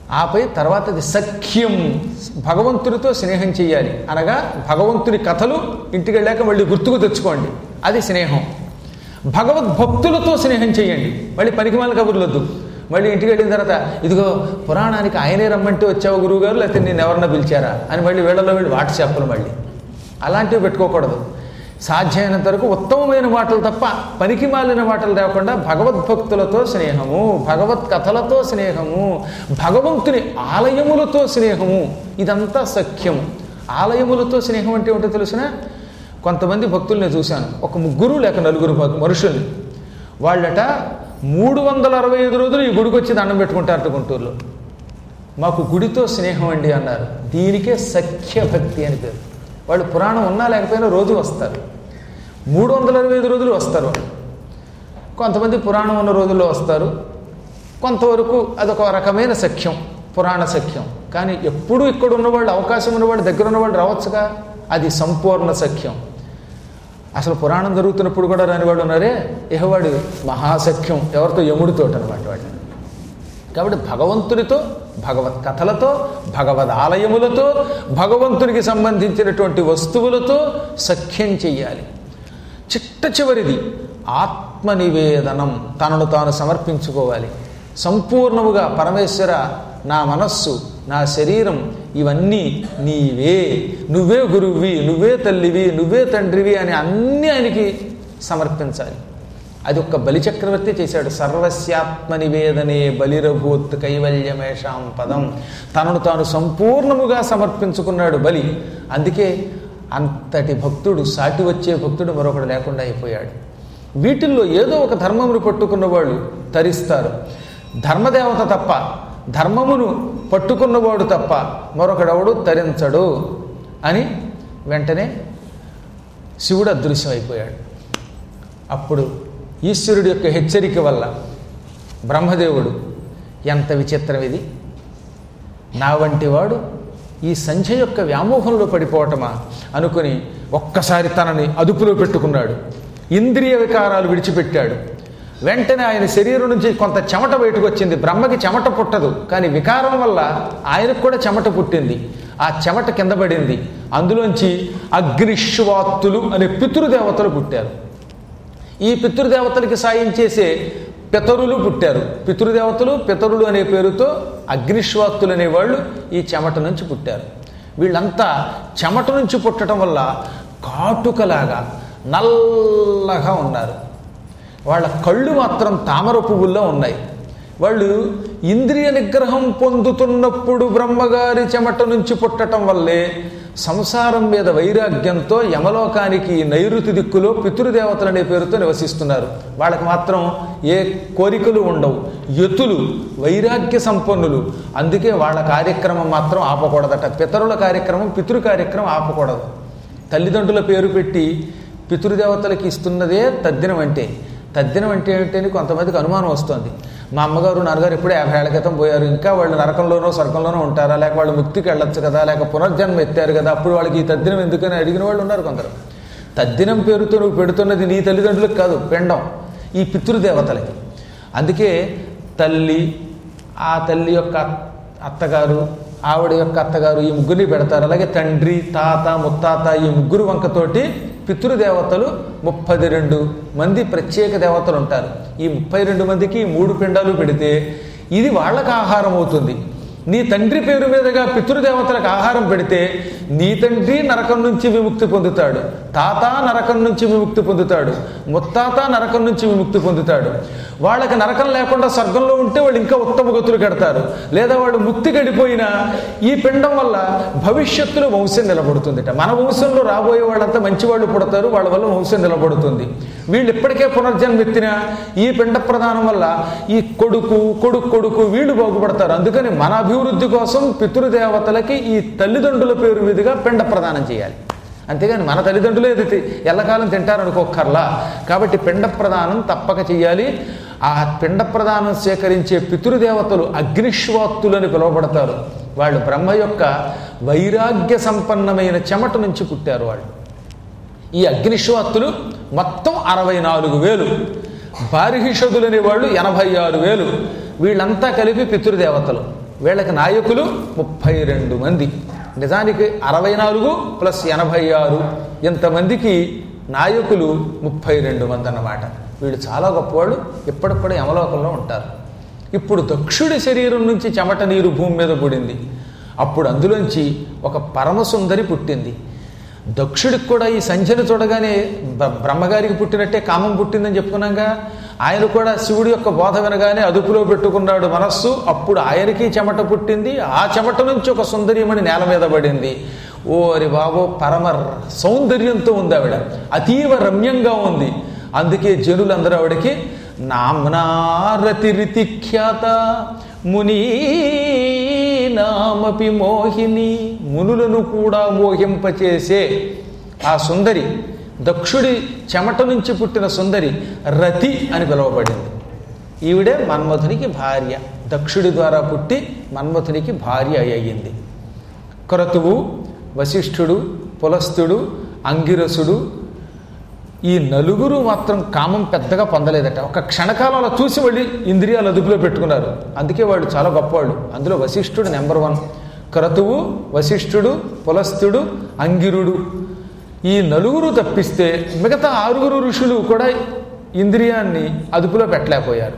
ఆపై తర్వాతది సఖ్యం, భగవంతుడితో స్నేహం చేయాలి. అనగా భగవంతుని కథలు ఇంటికి వెళ్ళాక మళ్ళీ గుర్తుకు తెచ్చుకోండి, అది స్నేహం. భగవద్భక్తులతో స్నేహం చేయండి, మళ్ళీ పనికిమాల కబుర్లొద్దు. మళ్ళీ ఇంటికి వెళ్ళిన తర్వాత ఇదిగో పురాణానికి ఆయనే రమ్మంటే వచ్చావు గురువుగారు, లేకపోతే నేను ఎవరన్నా పిలిచారా అని మళ్ళీ వీళ్ళలో వీళ్ళు వాట్సాప్లు మళ్ళీ అలాంటివి పెట్టుకోకూడదు. సాధ్యమైనంత వరకు ఉత్తమమైన మాటలు తప్ప పనికి మాలిన మాటలు లేకుండా భగవద్భక్తులతో స్నేహము, భగవత్ కథలతో స్నేహము, భగవంతుని ఆలయములతో స్నేహము, ఇదంతా సఖ్యము. ఆలయములతో స్నేహం అంటే ఏమిటో తెలుసిన? కొంతమంది భక్తులు నేను చూశాను, ఒక ముగ్గురు లేక నలుగురు మనుషుల్ని. వాళ్ళట 365 రోజులు ఈ గుడికి వచ్చి దండం పెట్టుకుంటారట గుంటూరులో. మాకు గుడితో స్నేహం అండి అన్నారు. దీనికే సఖ్యభక్తి అని పేరు. వాళ్ళు పురాణం ఉన్నా లేకపోయినా రోజు వస్తారు, 365 రోజులు వస్తారు వాళ్ళు. కొంతమంది పురాణం ఉన్న రోజుల్లో వస్తారు, కొంతవరకు అదొక రకమైన సఖ్యం, పురాణ సఖ్యం. కానీ ఎప్పుడూ ఇక్కడ ఉన్నవాళ్ళు, అవకాశం ఉన్నవాళ్ళు, దగ్గర ఉన్నవాళ్ళు రావచ్చుగా, అది సంపూర్ణ సఖ్యం. అసలు పురాణం జరుగుతున్నప్పుడు కూడా రాని వాడు ఉన్నారే, ఇహవాడు మహాసఖ్యం, ఎవరితో? యముడితోటి అనమాట వాడు. కాబట్టి భగవంతునితో, భగవత్ కథలతో, భగవద్ ఆలయములతో, భగవంతునికి సంబంధించినటువంటి వస్తువులతో సఖ్యం చెయ్యాలి. చిట్ట చివరిది ఆత్మనివేదనం, తనను తాను సమర్పించుకోవాలి సంపూర్ణముగా. పరమేశ్వర, నా మనస్సు, నా శరీరం ఇవన్నీ నీవే, నువ్వే గురువువి, నువ్వే తల్లివి, నువ్వే తండ్రివి అని అన్నీ ఆయనకి సమర్పించాలి. అది ఒక్క బలిచక్రవర్తి చేశాడు. సర్వస్యాత్మ నివేదనే బలిరభూత్ కైవల్యమేషాం పదం. తనను తాను సంపూర్ణముగా సమర్పించుకున్నాడు బలి. అందుకే అంతటి భక్తుడు, సాటి వచ్చే భక్తుడు మరొకడు లేకుండా అయిపోయాడు. వీటిల్లో ఏదో ఒక ధర్మమును పట్టుకున్న వాళ్ళు తరిస్తారు. ధర్మదేవత తప్ప, ధర్మమును పట్టుకున్నవాడు తప్ప మరొకడెవడు తరించడు అని వెంటనే శివుడు అదృశ్యం అయిపోయాడు. అప్పుడు ఈశ్వరుడి యొక్క హెచ్చరిక వల్ల బ్రహ్మదేవుడు, ఎంత విచిత్రం ఇది, నా వంటి వాడు ఈ సంధ్య యొక్క వ్యామోహంలో పడిపోవటమా అనుకుని ఒక్కసారి తనని అదుపులో పెట్టుకున్నాడు. ఇంద్రియ వికారాలు విడిచిపెట్టాడు. వెంటనే ఆయన శరీరం నుంచి కొంత చెమట బయటకు వచ్చింది. బ్రహ్మకి చెమట పుట్టదు, కానీ వికారం వల్ల ఆయనకు కూడా చెమట పుట్టింది. ఆ చెమట కింద పడింది. అందులోంచి అగ్నిశ్వాత్తులు అనే పితృదేవతలు పుట్టారు. ఈ పితృదేవతలకి సాయం చేసే పితరులు పుట్టారు. పితృదేవతలు, పితరులు అనే పేరుతో అగ్నిశ్వాత్తులు అనేవాళ్ళు ఈ చెమట నుంచి పుట్టారు. వీళ్ళంతా చెమట నుంచి పుట్టడం వల్ల కాటుకలాగా నల్లగా ఉన్నారు. వాళ్ళ కళ్ళు మాత్రం తామర పువ్వుల్లో ఉన్నాయి. వాళ్ళు ఇంద్రియ నిగ్రహం పొందుతున్నప్పుడు బ్రహ్మగారి చెమట నుంచి పుట్టడం వల్లే సంసారం మీద వైరాగ్యంతో యమలోకానికి నైరుతి దిక్కులో పితృదేవతలు అనే పేరుతో నివసిస్తున్నారు. వాళ్ళకి మాత్రం ఏ కోరికలు ఉండవు, యతులు, వైరాగ్య సంపన్నులు. అందుకే వాళ్ళ కార్యక్రమం మాత్రం ఆపకూడదట. పితరుల కార్యక్రమం, పితృ కార్యక్రమం ఆపకూడదు. తల్లిదండ్రుల పేరు పెట్టి పితృదేవతలకి ఇస్తున్నదే తద్దినం అంటే. తద్దినం అంటే ఏమిటని కొంతమందికి అనుమానం వస్తుంది. మా అమ్మగారు, నాన్నగారు ఎప్పుడూ 50 ఏళ్ల క్రితం పోయారు, ఇంకా వాళ్ళు నరకంలోనో స్వర్గంలోనో ఉంటారా, లేక వాళ్ళు ముక్తికి వెళ్ళొచ్చు కదా, లేక పునర్జన్మ ఎత్తారు కదా, అప్పుడు వాళ్ళకి ఈ తద్దినం ఎందుకని అడిగిన వాళ్ళు ఉన్నారు కొందరు. తద్దినం పేరుతో నువ్వు పెడుతున్నది నీ తల్లిదండ్రులకు కాదు, పిండం ఈ పితృదేవతలకి. అందుకే తల్లి, ఆ తల్లి యొక్క అత్తగారు, ఆవిడ యొక్క అత్తగారు, ఈ ముగ్గురిని పెడతారు. అలాగే తండ్రి, తాత, ముత్తాత, ఈ ముగ్గురు వంకతోటి పితృదేవతలు 32 మంది ప్రత్యేక దేవతలు ఉంటారు. ఈ 32 మందికి 3 పిండాలు పెడితే ఇది వాళ్ళకు ఆహారం అవుతుంది. నీ తండ్రి పేరు మీదుగా పితృదేవతలకు ఆహారం పెడితే నీ తండ్రి నరకం నుంచి విముక్తి పొందుతాడు, తాత నరకం నుంచి విముక్తి పొందుతాడు, ముత్తాత నరకం నుంచి విముక్తి పొందుతాడు. వాళ్ళకి నరకం లేకుండా స్వర్గంలో ఉంటే వాళ్ళు ఇంకా ఉత్తమ గతులు కడతారు. లేదా వాళ్ళు ముక్తి గడిపోయినా ఈ పిండం వల్ల భవిష్యత్తులో వంశం నిలబడుతుందిట. మన వంశంలో రాబోయే వాళ్ళంతా మంచివాళ్ళు పుడతారు, వాళ్ళ వల్ల వంశం నిలబడుతుంది. వీళ్ళు ఇప్పటికే పునర్జన్మెత్తినా ఈ పిండ ప్రదానం వల్ల ఈ కొడుకు కొడుకు వీళ్ళు బాగుపడతారు. అందుకని మన అభివృద్ధి కోసం పితృదేవతలకి ఈ తల్లిదండ్రుల పేరు మీదుగా పిండ ప్రదానం చేయాలి. అంతేగాని మన తల్లిదండ్రులే ఎల్లకాలం తింటారనుకోక్కర్లా. కాబట్టి పిండ ప్రదానం తప్పక చెయ్యాలి. ఆ పిండ ప్రదానం సేకరించే పితృదేవతలు అగ్నిశ్వాత్తులని పిలువబడతారు. వాళ్ళు బ్రహ్మ యొక్క వైరాగ్య సంపన్నమైన చెమట నుంచి పుట్టారు. వాళ్ళు ఈ అగ్నిశ్వాత్తులు మొత్తం 64,000, బార్హిషదులు అనేవాళ్ళు 86,000. వీళ్ళంతా కలిపి పితృదేవతలు. వీళ్ళకి నాయకులు 32 మంది. నిజానికి 64 + 86 ఇంతమందికి నాయకులు 32 మంది అన్నమాట. వీళ్ళు చాలా గొప్పవాళ్ళు. ఇప్పటికి కూడా యమలోకంలో ఉంటారు. ఇప్పుడు దక్షుడి శరీరం నుంచి చెమట నీరు భూమి మీద పడింది. అప్పుడు అందులోంచి ఒక పరమసుందరి పుట్టింది. దక్షుడికి కూడా ఈ సంధ్యను చూడగానే బ్రహ్మగారికి పుట్టినట్టే కామం పుట్టిందని చెప్పుకున్నాగా. ఆయన కూడా శివుడి యొక్క బోధ వినగానే అదుపులో పెట్టుకున్నాడు మనస్సు. అప్పుడు ఆయనకి చెమట పుట్టింది. ఆ చెమట నుంచి ఒక సుందరీమణి నేల మీద పడింది. ఓరి బాబో, పరమ సౌందర్యంతో ఉంది ఆవిడ, అతీవ రమ్యంగా ఉంది. అందుకే జనులందరూ ఆవిడకి నామ్నారతిరితి ఖ్యాత మునీనామపి మోహిని, మునులను కూడా మోహింపచేసే ఆ సుందరి, దక్షుడి చెమట నుంచి పుట్టిన సుందరి రతి అని పిలువబడింది. ఈవిడే మన్మథునికి భార్య. దక్షుడి ద్వారా పుట్టి మన్మథునికి భార్య అయ్యింది. క్రతువు, వశిష్ఠుడు, పులస్తుడు, అంగిరసుడు ఈ నలుగురు మాత్రం కామం పెద్దగా పొందలేదట. ఒక క్షణకాలంలో చూసి వెళ్ళి ఇంద్రియాలు అదుపులో పెట్టుకున్నారు. అందుకే వాళ్ళు చాలా గొప్పవాళ్ళు. అందులో వశిష్ఠుడు నెంబర్ 1. క్రతువు, వశిష్ఠుడు, పులస్తుడు, అంగిరుడు ఈ నలుగురు తప్పిస్తే మిగతా 6 ఋషులు కూడా ఇంద్రియాన్ని అదుపులో పెట్టలేకపోయారు.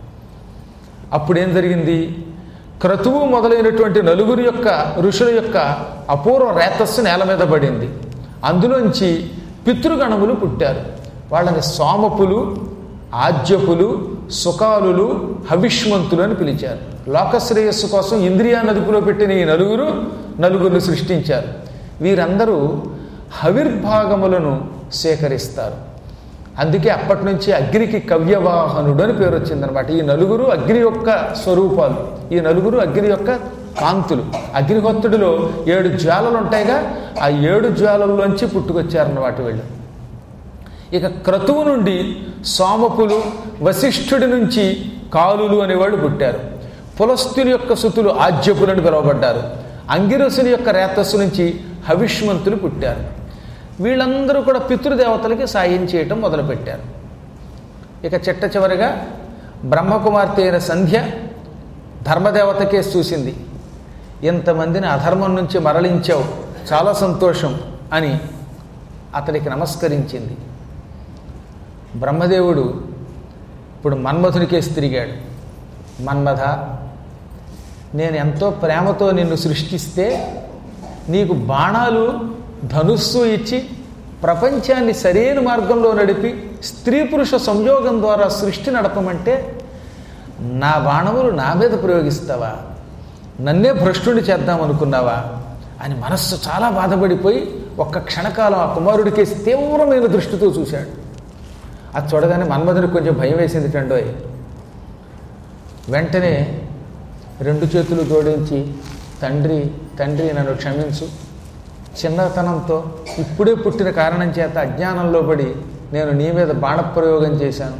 అప్పుడేం జరిగింది? క్రతువు మొదలైనటువంటి నలుగురు యొక్క ఋషుల యొక్క అపూర్వ రేతస్సు నేల మీద పడింది. అందులోంచి పితృగణములు పుట్టారు. వాళ్ళని సోమపులు, ఆజ్యపులు, సుకాలులు, హవిష్మంతులు అని పిలిచారు. లోకశ్రేయస్సు కోసం ఇంద్రియాన్ని అదుపులో పెట్టిన ఈ నలుగురిని సృష్టించారు. వీరందరూ హవిర్భాగములను సేకరిస్తారు. అందుకే అప్పటి నుంచి అగ్నికి కవ్యవాహనుడు అని పేరు వచ్చిందనమాట. ఈ నలుగురు అగ్ని యొక్క స్వరూపాలు, ఈ నలుగురు అగ్ని యొక్క కాంతులు. అగ్నిహోత్రుడిలో 7 జ్వాలలు ఉంటాయిగా, ఆ 7 జ్వాలల్లోంచి పుట్టుకొచ్చారన్నమాట వీళ్ళు. ఇక క్రతువు నుండి సోమపులు, వశిష్ఠుడి నుంచి కాలులు అనేవాళ్ళు పుట్టారు. పులస్తుని యొక్క సుతులు ఆజ్యపులని పిలువబడ్డారు. అంగిరసుని యొక్క రేతస్సు నుంచి హవిష్మంతులు పుట్టారు. వీళ్ళందరూ కూడా పితృదేవతలకి సాయం చేయటం మొదలుపెట్టారు. ఇక చిట్ట చివరిగా బ్రహ్మకుమార్తె అయిన సంధ్య ధర్మదేవతకే చూసింది. ఇంతమందిని అధర్మం నుంచి మరలించావు, చాలా సంతోషం అని అతడికి నమస్కరించింది. బ్రహ్మదేవుడు ఇప్పుడు మన్మథునికేసి తిరిగాడు. మన్మథ, నేను ఎంతో ప్రేమతో నిన్ను సృష్టిస్తే నీకు బాణాలు, ధనుస్సు ఇచ్చి ప్రపంచాన్ని సరైన మార్గంలో నడిపి స్త్రీ పురుష సంయోగం ద్వారా సృష్టి నడపమంటే నా బాణములు నా మీద ప్రయోగిస్తావా? నన్నే భ్రష్టుని చేద్దామనుకున్నావా అని మనస్సు చాలా బాధపడిపోయి ఒక్క క్షణకాలం ఆ కుమారుడికి తీవ్రమైన దృష్టితో చూశాడు. అది చూడగానే మన్మథునికి కొంచెం భయం వేసింది టండోయ్. వెంటనే 2 చేతులు జోడించి, తండ్రి నన్ను క్షమించు, చిన్నతనంతో ఇప్పుడే పుట్టిన కారణం చేత అజ్ఞానంలో పడి నేను నీ మీద బాణప్రయోగం చేశాను.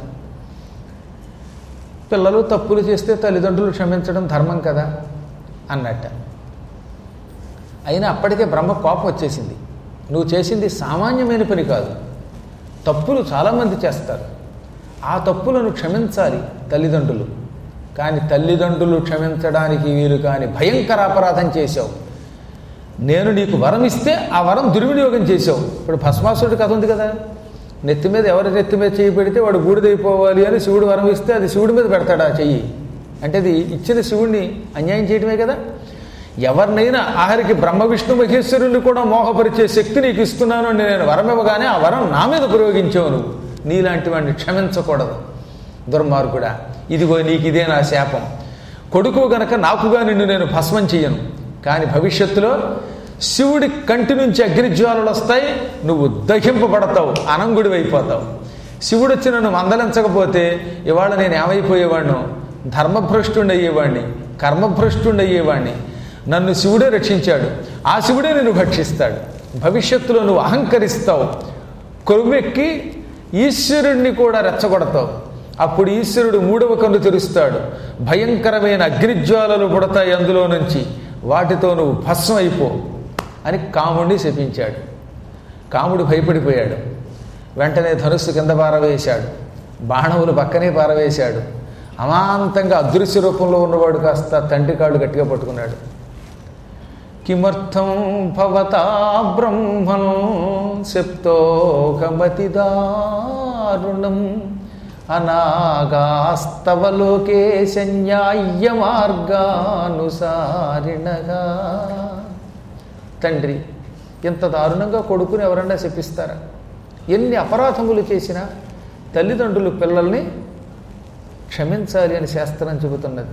పిల్లలు తప్పులు చేస్తే తల్లిదండ్రులు క్షమించడం ధర్మం కదా అన్నట్ట. అయినా అప్పటికే బ్రహ్మ కోపం వచ్చేసింది. నువ్వు చేసింది సామాన్యమైన పని కాదు, తప్పులు చాలామంది చేస్తారు, ఆ తప్పులను క్షమించాలి తల్లిదండ్రులు. కానీ తల్లిదండ్రులు క్షమించడానికి వీలు కాని భయంకర అపరాధం చేశావు. నేను నీకు వరం ఇస్తే ఆ వరం దుర్వినియోగం చేశావు. ఇప్పుడు భస్మాసురుడి కథ ఉంది కదా, నెత్తి మీద ఎవరి నెత్తి మీద చెయ్యి పెడితే వాడు బూడిదైపోవాలి అని శివుడు వరం ఇస్తే అది శివుడి మీద పెడతాడు ఆ చెయ్యి. అంటే అది ఇచ్చిన శివుడిని అన్యాయం చేయడమే కదా. ఎవరినైనా ఆఖరికి బ్రహ్మ విష్ణు మహేశ్వరుని కూడా మోహపరిచే శక్తి నీకు ఇస్తున్నాను అని నేను వరం ఇవ్వగానే ఆ వరం నా మీద ప్రయోగించావు. నువ్వు నీలాంటి వాడిని క్షమించకూడదు దుర్మార్గుడా. ఇదిగో నీకు ఇదే నా శాపం. కొడుకు గనక నాకుగా నిన్ను నేను భస్మం చెయ్యను. కానీ భవిష్యత్తులో శివుడి కంటి నుంచి అగ్నిజ్వాలలు వస్తాయి, నువ్వు దహింపబడతావు, అనంగుడి అయిపోతావు. శివుడు వచ్చి నన్ను మందలించకపోతే ఇవాళ నేను ఏమైపోయేవాడిను? ధర్మభ్రష్టుణ్ణి అయ్యేవాడిని, కర్మభ్రష్టుణ్ణి అయ్యేవాడిని. నన్ను శివుడే రక్షించాడు, ఆ శివుడే నిన్ను భక్షిస్తాడు. భవిష్యత్తులో నువ్వు అహంకరిస్తావు, కొరువెక్కి ఈశ్వరుణ్ణి కూడా రెచ్చగొడతావు. అప్పుడు ఈశ్వరుడు 3వ కన్ను తెరుస్తాడు, భయంకరమైన అగ్నిజ్వాలలు పుడతాయి అందులో నుంచి, వాటితో నువ్వు భస్మం అయిపో అని కాముడిని శపించాడు. కాముడు భయపడిపోయాడు. వెంటనే ధనుస్సు కింద పారవేశాడు, బాణములు పక్కనే పారవేశాడు. అమాంతంగా అదృశ్య రూపంలో ఉన్నవాడు కాస్త తండ్రి కాళ్ళు గట్టిగా పట్టుకున్నాడు. కిమర్థం భవతా బ్రహ్మం శప్తోకమతి దారుణం అనాగాస్తవ లోకేశ న్యాయ మార్గానుసారిణగా. తండ్రి, ఇంత దారుణంగా కొడుకుని ఎవరన్నా శపిస్తారా? ఎన్ని అపరాధములు చేసినా తల్లిదండ్రులు పిల్లల్ని క్షమించాలి అని శాస్త్రం చెబుతున్నది.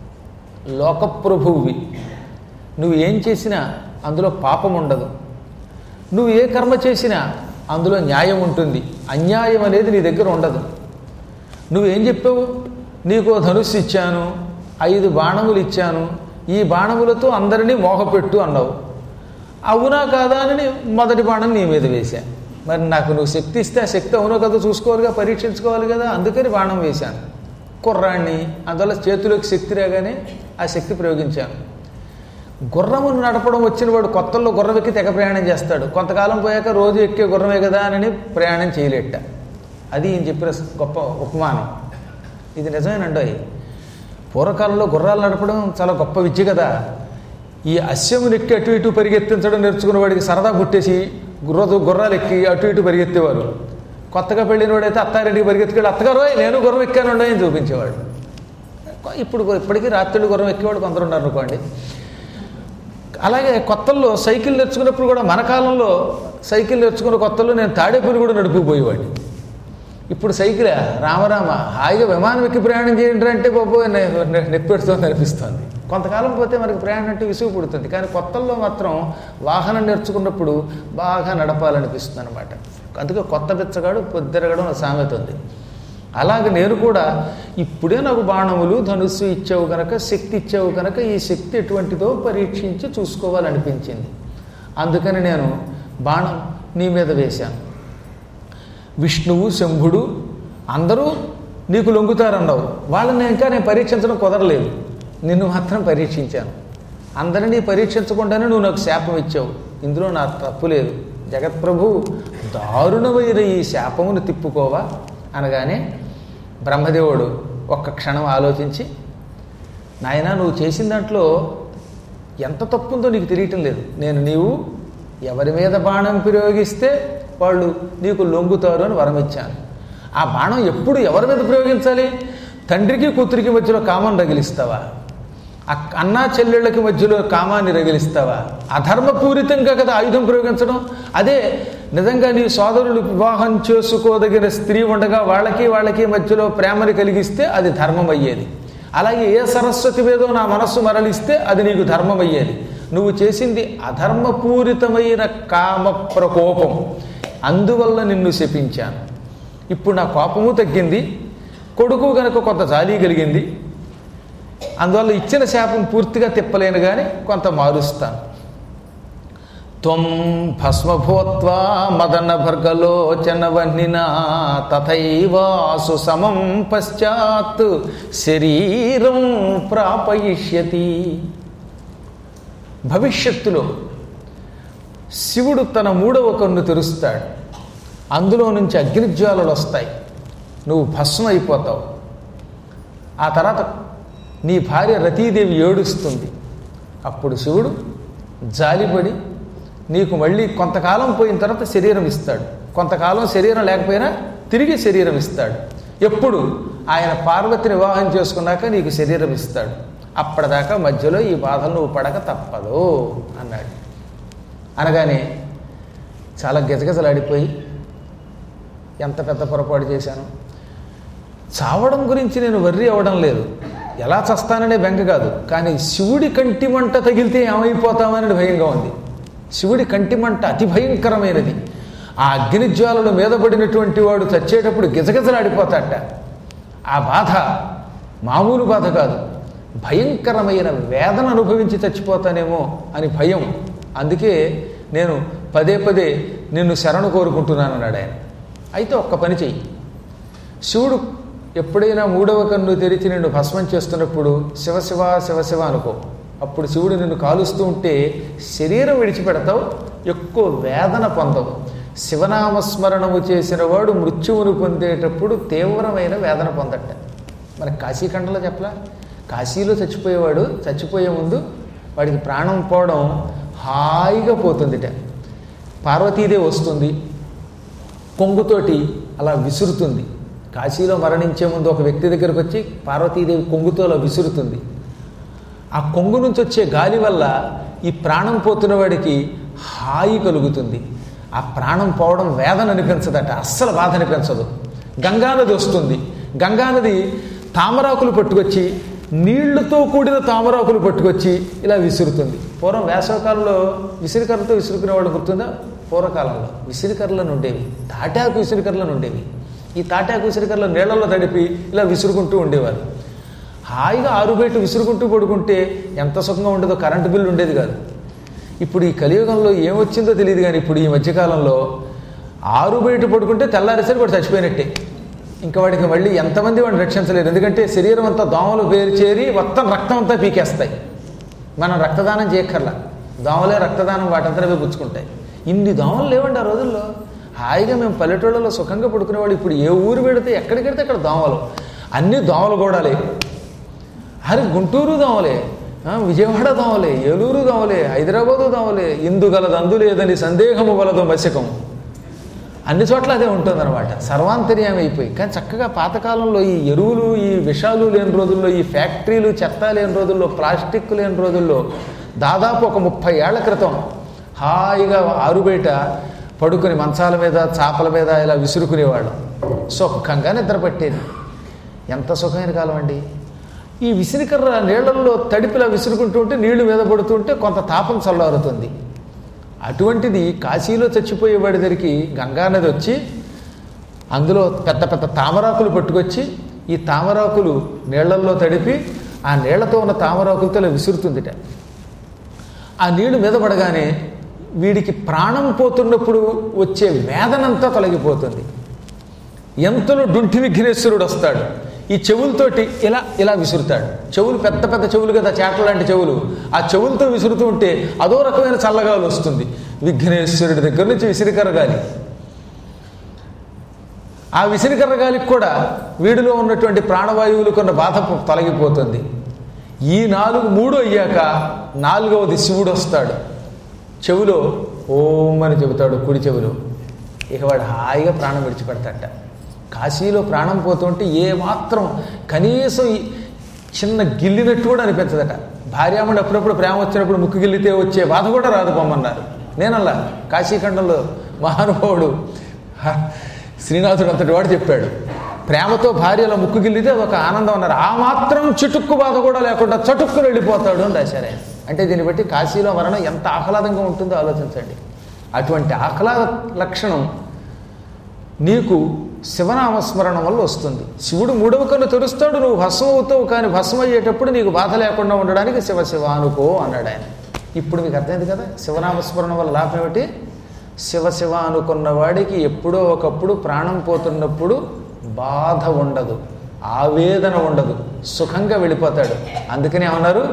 లోకప్రభువి, నువ్వు ఏం చేసినా అందులో పాపం ఉండదు. నువ్వు ఏ కర్మ చేసినా అందులో న్యాయం ఉంటుంది. అన్యాయం అనేది నీ దగ్గర ఉండదు. నువ్వేం చెప్పావు? నీకో ధనుస్సు ఇచ్చాను, 5 బాణములు ఇచ్చాను, ఈ బాణములతో అందరినీ మోహపెట్టు అన్నావు. అవునా కాదా అని మొదటి బాణం నీ మీద వేశా. మరి నాకు నువ్వు శక్తి ఇస్తే ఆ శక్తి అవునో కదా చూసుకోవాలిగా, పరీక్షించుకోవాలి కదా, అందుకని బాణం వేశాను. కుర్రాన్ని అందువల్ల చేతిలోకి శక్తి రాగానే ఆ శక్తి ప్రయోగించాను. గుర్రమును నడపడం వచ్చిన వాడు కొత్తల్లో గుర్రం ఎక్కి తెగ ప్రయాణం చేస్తాడు. కొంతకాలం పోయాక రోజు ఎక్కే గుర్రమే కదా అని ప్రయాణం చేయలేట. అది ఈయన చెప్పిన గొప్ప ఉపమానం. ఇది నిజమేనండి. పూర్వకాలంలో గుర్రాలు నడపడం చాలా గొప్ప విద్య కదా. ఈ అశ్వమును ఎక్కి అటు ఇటు పరిగెత్తించడం నేర్చుకున్న వాడికి సరదా పుట్టేసి గుర్రాలు ఎక్కి అటు ఇటు పరిగెత్తేవారు. కొత్తగా పెళ్ళిన వాడైతే అత్తారింటికి పరిగెత్తుకెళ్ళి అత్తగారు నేను గుర్రం ఎక్కాను అని చూపించేవాడు. ఇప్పటికీ రాత్రులు గుర్రం ఎక్కేవాడు కొందరు ఉన్నారు అనుకోండి. అలాగే కొత్తల్లో సైకిల్ నేర్చుకున్నప్పుడు కూడా, మన కాలంలో సైకిల్ నేర్చుకున్న కొత్తల్లో నేను తాడేపల్లి కూడా నడిపిపోయేవాడిని. ఇప్పుడు సైకిల్ రామరామ హాయిగా విమానం ఎక్కి ప్రయాణం చేయండి అంటే బాబు నెప్పెడుతోంది అనిపిస్తుంది. కొంతకాలం పోతే మనకి ప్రయాణం అంటే విసుగు పుడుతుంది. కానీ కొత్తల్లో మాత్రం వాహనం నేర్చుకున్నప్పుడు బాగా నడపాలనిపిస్తుంది అనమాట. అందుకే కొత్త బిచ్చగాడు పొద్దురగడం సామెత ఉంది. అలాగే నేను కూడా ఇప్పుడే నాకు బాణములు ధనుస్సు ఇచ్చావు కనుక, శక్తి ఇచ్చావు కనుక ఈ శక్తి ఎటువంటిదో పరీక్షించి చూసుకోవాలనిపించింది. అందుకని నేను బాణం నీ మీద వేశాను. విష్ణువు, శంభుడు అందరూ నీకు లొంగుతారన్నావు. వాళ్ళని ఇంకా నేను పరీక్షించడం కుదరలేదు. నిన్ను మాత్రం పరీక్షించాను. అందరినీ పరీక్షించకుండానే నువ్వు నాకు శాపం ఇచ్చావు. ఇందులో నా తప్పు లేదు. జగత్ప్రభు, దారుణమైన ఈ శాపమును తిప్పుకోవా అనగానే బ్రహ్మదేవుడు ఒక్క క్షణం ఆలోచించి, నాయన నువ్వు చేసిన దాంట్లో ఎంత తప్పుందో నీకు తెలియటం లేదు. నీవు ఎవరి మీద బాణం ప్రయోగిస్తే వాళ్ళు నీకు లొంగుతారు అని వరం ఇచ్చాను. ఆ బాణం ఎప్పుడు ఎవరి మీద ప్రయోగించాలి? తండ్రికి కూతురికి మధ్యలో కామాన్ని రగిలిస్తావా? అన్నా చెల్లెళ్ళకి మధ్యలో కామాన్ని రగిలిస్తావా? అధర్మపూరితంగా కదా ఆయుధం ప్రయోగించడం. అదే నిజంగా నీ సోదరులు వివాహం చేసుకోదగిన స్త్రీ ఉండగా వాళ్ళకి మధ్యలో ప్రేమని కలిగిస్తే అది ధర్మం అయ్యేది. అలాగే ఏ సరస్వతి మీదో నా మనస్సు మరలిస్తే అది నీకు ధర్మం అయ్యేది. నువ్వు చేసింది అధర్మపూరితమైన కామ ప్రకోపం. అందువల్ల నిన్ను శపించాను. ఇప్పుడు నా కోపము తగ్గింది, కొడుకు గనక కొంత జాలి కలిగింది. అందువల్ల ఇచ్చిన శాపం పూర్తిగా తిప్పలేను కానీ కొంత మారుస్తాను. త్వం భస్మభూత్వా మదన భర్గలోచన వహ్నినా తథైవాసు సమం పశ్చాత్ శరీరం ప్రాపయిష్యతి. భవిష్యత్తులో శివుడు తన 3వ కన్ను తెరుస్తాడు. అందులో నుంచి అగ్నిజ్వాలలు వస్తాయి. నువ్వు భస్మం అయిపోతావు. ఆ తర్వాత నీ భార్య రతీదేవి ఏడుస్తుంది. అప్పుడు శివుడు జాలిపడి నీకు మళ్ళీ కొంతకాలం పోయిన తర్వాత శరీరం ఇస్తాడు. కొంతకాలం శరీరం లేకపోయినా తిరిగి శరీరం ఇస్తాడు. ఎప్పుడు? ఆయన పార్వతిని వివాహం చేసుకున్నాక నీకు శరీరం ఇస్తాడు. అప్పటిదాకా మధ్యలో ఈ బాధలు నువ్వు పడక తప్పదు అన్నాడు. అనగానే చాలా గజగజలాడిపోయి, ఎంత పెద్ద పొరపాటు చేశాను. చావడం గురించి నేను వర్రీ అవ్వడం లేదు, ఎలా చస్తాననే బెంగ కాదు. కానీ శివుడి కంటి మంట తగిలితే ఏమైపోతామని భయంగా ఉంది. శివుడి కంటి మంట అతి భయంకరమైనది. ఆ అగ్నిజ్వాలలు మీద పడినటువంటి వాడు చచ్చేటప్పుడు గిజగిజలాడిపోతాడట. ఆ బాధ మామూలు బాధ కాదు, భయంకరమైన వేదన అనుభవించి చచ్చిపోతానేమో అని భయం. అందుకే నేను పదే పదే నిన్ను శరణు కోరుకుంటున్నాను అన్నాడు ఆయన. అయితే ఒక్క పని చెయ్యి. శివుడు ఎప్పుడైనా 3వ కన్ను తెరిచి నిన్ను భస్మం చేస్తున్నప్పుడు శివశివ శివశివ అనుకో. అప్పుడు శివుడు నిన్ను కాలుస్తూ ఉంటే శరీరం విడిచిపెడతావు, ఎక్కువ వేదన పొందవు. శివనామస్మరణము చేసిన వాడు మృత్యువును పొందేటప్పుడు తీవ్రమైన వేదన పొందట. మనకి కాశీఖండంలో చెప్పలా, కాశీలో చచ్చిపోయేవాడు చచ్చిపోయే ముందు వాడికి ప్రాణం పోవడం హాయిగా పోతుందిట. పార్వతీదేవి వస్తుంది, కొంగుతోటి అలా విసురుతుంది. కాశీలో మరణించే ముందు ఒక వ్యక్తి దగ్గరకు వచ్చి పార్వతీదేవి కొంగుతో అలా విసురుతుంది. ఆ కొంగు నుంచి వచ్చే గాలి వల్ల ఈ ప్రాణం పోతున్న వాడికి హాయి కలుగుతుంది. ఆ ప్రాణం పోవడం వేదన అనిపించదట, అస్సలు బాధ అనిపించదు. గంగానది వస్తుంది, గంగానది తామరాకులు పట్టుకొచ్చి, నీళ్లతో కూడిన తామరాకులు పట్టుకొచ్చి ఇలా విసురుతుంది. పూర్వం వేసవకాలంలో విసిరికర్రతో విసురుకునేవాడు గుర్తుందా? పూర్వకాలంలో విసిరికర్రలను ఉండేవి, తాటాకు విసిరికర్రలను ఉండేవి. ఈ తాటాకు విసిరికర్రలు నీళ్లలో తడిపి ఇలా విసురుకుంటూ ఉండేవారు. హాయిగా ఆరుబయట విసురుకుంటూ పడుకుంటే ఎంత సుఖంగా ఉండేదో, కరెంటు బిల్లు ఉండేది కాదు. ఇప్పుడు ఈ కలియుగంలో ఏమొచ్చిందో తెలియదు, కానీ ఇప్పుడు ఈ మధ్యకాలంలో ఆరుబయట పడుకుంటే తెల్లారేసరి వాడు చచ్చిపోయినట్టే. ఇంకా వాడికి మళ్ళీ ఎంతమంది వాడిని రక్షించలేరు, ఎందుకంటే శరీరం అంతా దోమలు పేరు చేరి మొత్తం రక్తం అంతా పీకేస్తాయి. మనం రక్తదానం చేయక్కర్లా, దోమలే రక్తదానం వాటంతరవే పుచ్చుకుంటాయి. ఇన్ని దోమలు లేవండి ఆ రోజుల్లో. హాయిగా మేము పల్లెటూళ్ళలో సుఖంగా పడుకునేవాడు. ఇప్పుడు ఏ ఊరు పెడితే ఎక్కడికి వెడితే అక్కడ దోమలు, అన్నీ దోమలు కూడాలే. అరే గుంటూరు దోమలే, విజయవాడ దోమలే, ఏలూరు దోమలే, హైదరాబాదు దోమలే. ఇందు గలదు అందు లేదని సందేహము వలదు మశకం. అన్ని చోట్ల అదే ఉంటుందన్నమాట, సర్వాంతర్యామి అయిపోయి. కానీ చక్కగా పాతకాలంలో ఈ ఎరువులు, ఈ విషాలు లేని రోజుల్లో, ఈ ఫ్యాక్టరీలు చెత్త లేని రోజుల్లో, ప్లాస్టిక్ లేని రోజుల్లో, దాదాపు ఒక 30 ఏళ్ల క్రితం హాయిగా ఆరుబయట పడుకుని మంచాల మీద, చాపల మీద ఇలా విసురుకునేవాళ్ళం. సుఖంగా నిద్ర పట్టేది. ఎంత సుఖమైన కాలం అండి. ఈ విసిరికర్ర నీళ్లలో తడిపిలా విసురుకుంటూ ఉంటే, నీళ్లు మీద పడుతుంటే కొంత తాపం చల్లారుతుంది. అటువంటిది కాశీలో చచ్చిపోయేవాడి దగ్గరికి గంగానది వచ్చి అందులో పెద్ద పెద్ద తామరాకులు పట్టుకొచ్చి, ఈ తామరాకులు నీళ్లల్లో తడిపి ఆ నీళ్లతో ఉన్న తామరాకులతో ఇలా విసురుతుందిట. ఆ నీళ్లు మీద పడగానే వీడికి ప్రాణం పోతున్నప్పుడు వచ్చే వేదనంతా తొలగిపోతుంది. ఎంతలో డుంఠి విఘ్నేశ్వరుడు వస్తాడు. ఈ చెవులతోటి ఇలా ఇలా విసురుతాడు. చెవులు పెద్ద పెద్ద చెవులు కదా, చేటల లాంటి చెవులు. ఆ చెవులతో విసురుతూ ఉంటే అదో రకమైన చల్లగాలు వస్తుంది. విఘ్నేశ్వరుడి దగ్గర నుంచి విసిరికర్ర గాలి. ఆ విసిరికర్ర గాలికి కూడా వీడిలో ఉన్నటువంటి ప్రాణవాయువులు కొన్న బాధ తొలగిపోతుంది. ఈ 3 అయ్యాక 4వది శివుడు వస్తాడు. చెవులో ఓం అని చెబుతాడు, కుడి చెవులో. ఇక వాడు హాయిగా ప్రాణం విడిచిపెడతాడట. కాశీలో ప్రాణం పోతుంటే ఏమాత్రం కనీసం చిన్న గిల్లినట్టు కూడా అనిపించదట. భార్యామణి అప్పుడప్పుడు ప్రేమ వచ్చినప్పుడు ముక్కు గిల్లితే వచ్చే బాధ కూడా రాదు పొమ్మన్నారు. నేనల్లా కాశీఖండంలో మహానుభావుడు శ్రీనాథుడు అంతటి వాడు చెప్పాడు, ప్రేమతో భార్యలో ముక్కు గిల్లితే అదొక ఆనందం అన్నారు. ఆ మాత్రం చిటుక్కు బాధ కూడా లేకుండా చటుక్కుని వెళ్ళిపోతాడు అని రాశారు ఆయన. అంటే దీన్ని బట్టి కాశీలో మరణం ఎంత ఆహ్లాదంగా ఉంటుందో ఆలోచించండి. అటువంటి ఆహ్లాద లక్షణం నీకు శివనామస్మరణం వల్ల వస్తుంది. శివుడు 3వ కన్ను తెరుస్తాడు, నువ్వు భస్మం అవుతావు. కానీ భస్మం అయ్యేటప్పుడు నీకు బాధ లేకుండా ఉండడానికి శివ శివ అనుకో అన్నాడు ఆయన. ఇప్పుడు మీకు అర్థమైంది కదా శివనామస్మరణం వల్ల లాభం ఏమిటి. శివ శివ అనుకున్న వాడికి ఎప్పుడో ఒకప్పుడు ప్రాణం పోతున్నప్పుడు బాధ ఉండదు, ఆవేదన ఉండదు, సుఖంగా వెళ్ళిపోతాడు. అందుకని ఏమన్నారు,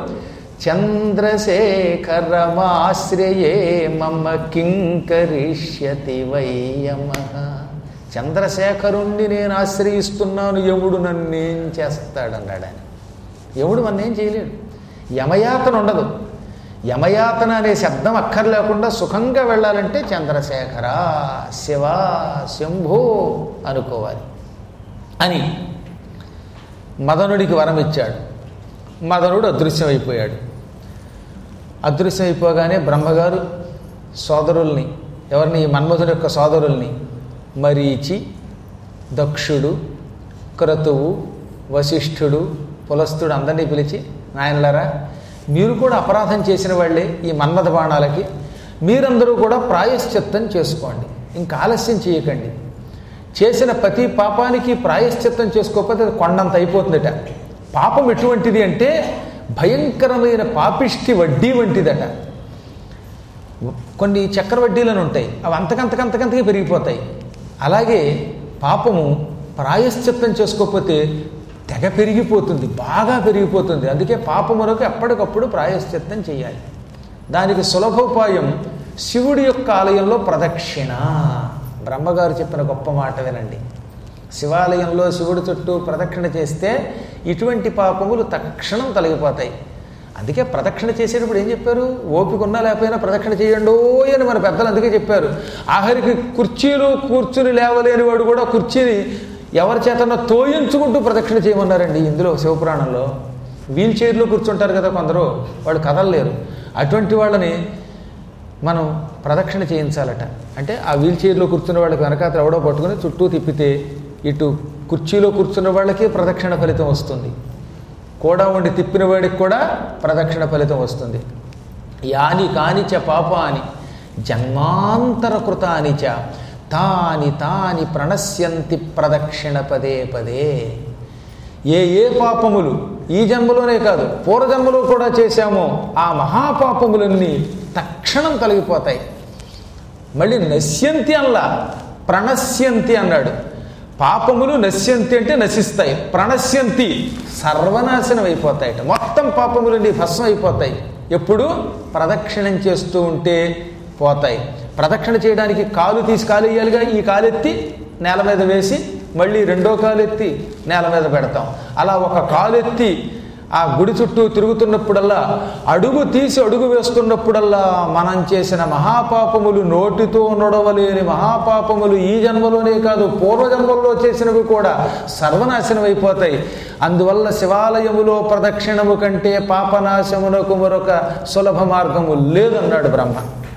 చంద్రశేఖరమాశ్రయే మమ కింకరిష్యతి వయ్యమః. చంద్రశేఖరుణ్ణి నేను ఆశ్రయిస్తున్నాను, యముడు నన్నేం చేస్తాడన్నాడు ఆయన. యముడు మన్నేం చేయలేడు. యమయాతన ఉండదు. యమయాతన అనే శబ్దం అక్కర్లేకుండా సుఖంగా వెళ్ళాలంటే చంద్రశేఖర, శివ, శంభో అనుకోవాలి అని మదనుడికి వరం ఇచ్చాడు. మదనుడు అదృశ్యమైపోయాడు. అదృశ్యమైపోగానే బ్రహ్మగారు సోదరుల్ని, ఎవరిని, మన్మధుని యొక్క సోదరుల్ని, మరీచి, దక్షుడు, క్రతువు, వశిష్ఠుడు, పులస్తుడు అందరినీ పిలిచి, నాయనలారా మీరు కూడా అపరాధం చేసిన వాళ్ళే ఈ మన్మథ బాణాలకి, మీరందరూ కూడా ప్రాయశ్చిత్తం చేసుకోండి, ఇంకా ఆలస్యం చేయకండి. చేసిన ప్రతి పాపానికి ప్రాయశ్చిత్తం చేసుకోకపోతే అది కొండంత అయిపోతుందట. పాపం ఎటువంటిది అంటే భయంకరమైన పాపిష్టి వడ్డీ వంటిదట. కొన్ని చక్రవడ్డీలను ఉంటాయి, అవి అంతకంతకంతకంతకి పెరిగిపోతాయి. అలాగే పాపము ప్రాయశ్చిత్తం చేసుకోకపోతే తెగ పెరిగిపోతుంది, బాగా పెరిగిపోతుంది. అందుకే పాపమునకు ఎప్పటికప్పుడు ప్రాయశ్చిత్తం చేయాలి. దానికి సులభోపాయం శివుడి యొక్క ఆలయంలో ప్రదక్షిణ. బ్రహ్మగారు చెప్పిన గొప్ప మాట వినండి. శివాలయంలో శివుడి చుట్టూ ప్రదక్షిణ చేస్తే ఇటువంటి పాపములు తక్షణం తొలగిపోతాయి. అందుకే ప్రదక్షిణ చేసేటప్పుడు ఏం చెప్పారు? ఓపిక ఉన్నా లేకపోయినా ప్రదక్షిణ చేయండో అని మన పెద్దలు అందుకే చెప్పారు. ఆఖరికి కుర్చీలో కూర్చుని లేవలేని వాడు కూడా కుర్చీని ఎవరి చేతన్నా తోయించుకుంటూ ప్రదక్షిణ చేయమన్నారండి. ఇందులో శివపురాణంలో వీల్ చైర్లో కూర్చుంటారు కదా కొందరు, వాళ్ళు కదలలేరు. అటువంటి వాళ్ళని మనం ప్రదక్షిణ చేయించాలట. అంటే ఆ వీల్ చైర్లో కూర్చున్న వాళ్ళకి వెనకాతలు ఎవడో పట్టుకుని చుట్టూ తిప్పితే ఇటు కుర్చీలో కూర్చున్న వాళ్ళకి ప్రదక్షిణ ఫలితం వస్తుంది, కూడా ఉండి తిప్పిన వాడికి కూడా ప్రదక్షిణ ఫలితం వస్తుంది. యాని కానిచ పాపాని జన్మాంతర కృతాని చ తాని తాని ప్రణశ్యంతి ప్రదక్షిణ పదే పదే. ఏ పాపములు ఈ జన్మలోనే కాదు పూర్వజన్మలో కూడా చేశామో ఆ మహాపాపములన్నీ తక్షణం తొలగిపోతాయి. మళ్ళీ నశ్యంతి అల్లా ప్రణశ్యంతి అన్నాడు. పాపములు నశ్యంతి అంటే నశిస్తాయి, ప్రణశ్యంతి సర్వనాశనం అయిపోతాయట. మొత్తం పాపములన్నీ భస్మం అయిపోతాయి. ఎప్పుడు ప్రదక్షిణం చేస్తూ ఉంటే పోతాయి. ప్రదక్షిణ చేయడానికి కాలు తీసి కాలేయాలిగా, ఈ కాలెత్తి నేల మీద వేసి మళ్ళీ రెండో కాలెత్తి నేల మీద పెడతాం. అలా ఒక కాలెత్తి ఆ గుడి చుట్టూ తిరుగుతున్నప్పుడల్లా, అడుగు తీసి అడుగు వేస్తున్నప్పుడల్లా మనం చేసిన మహాపాపములు, నోటితో నొడవలేని మహాపాపములు ఈ జన్మలోనే కాదు పూర్వజన్మల్లో చేసినవి కూడా సర్వనాశనం అయిపోతాయి. అందువల్ల శివాలయములో ప్రదక్షిణము కంటే పాపనాశమునకు మరొక సులభ మార్గము లేదన్నాడు బ్రహ్మ.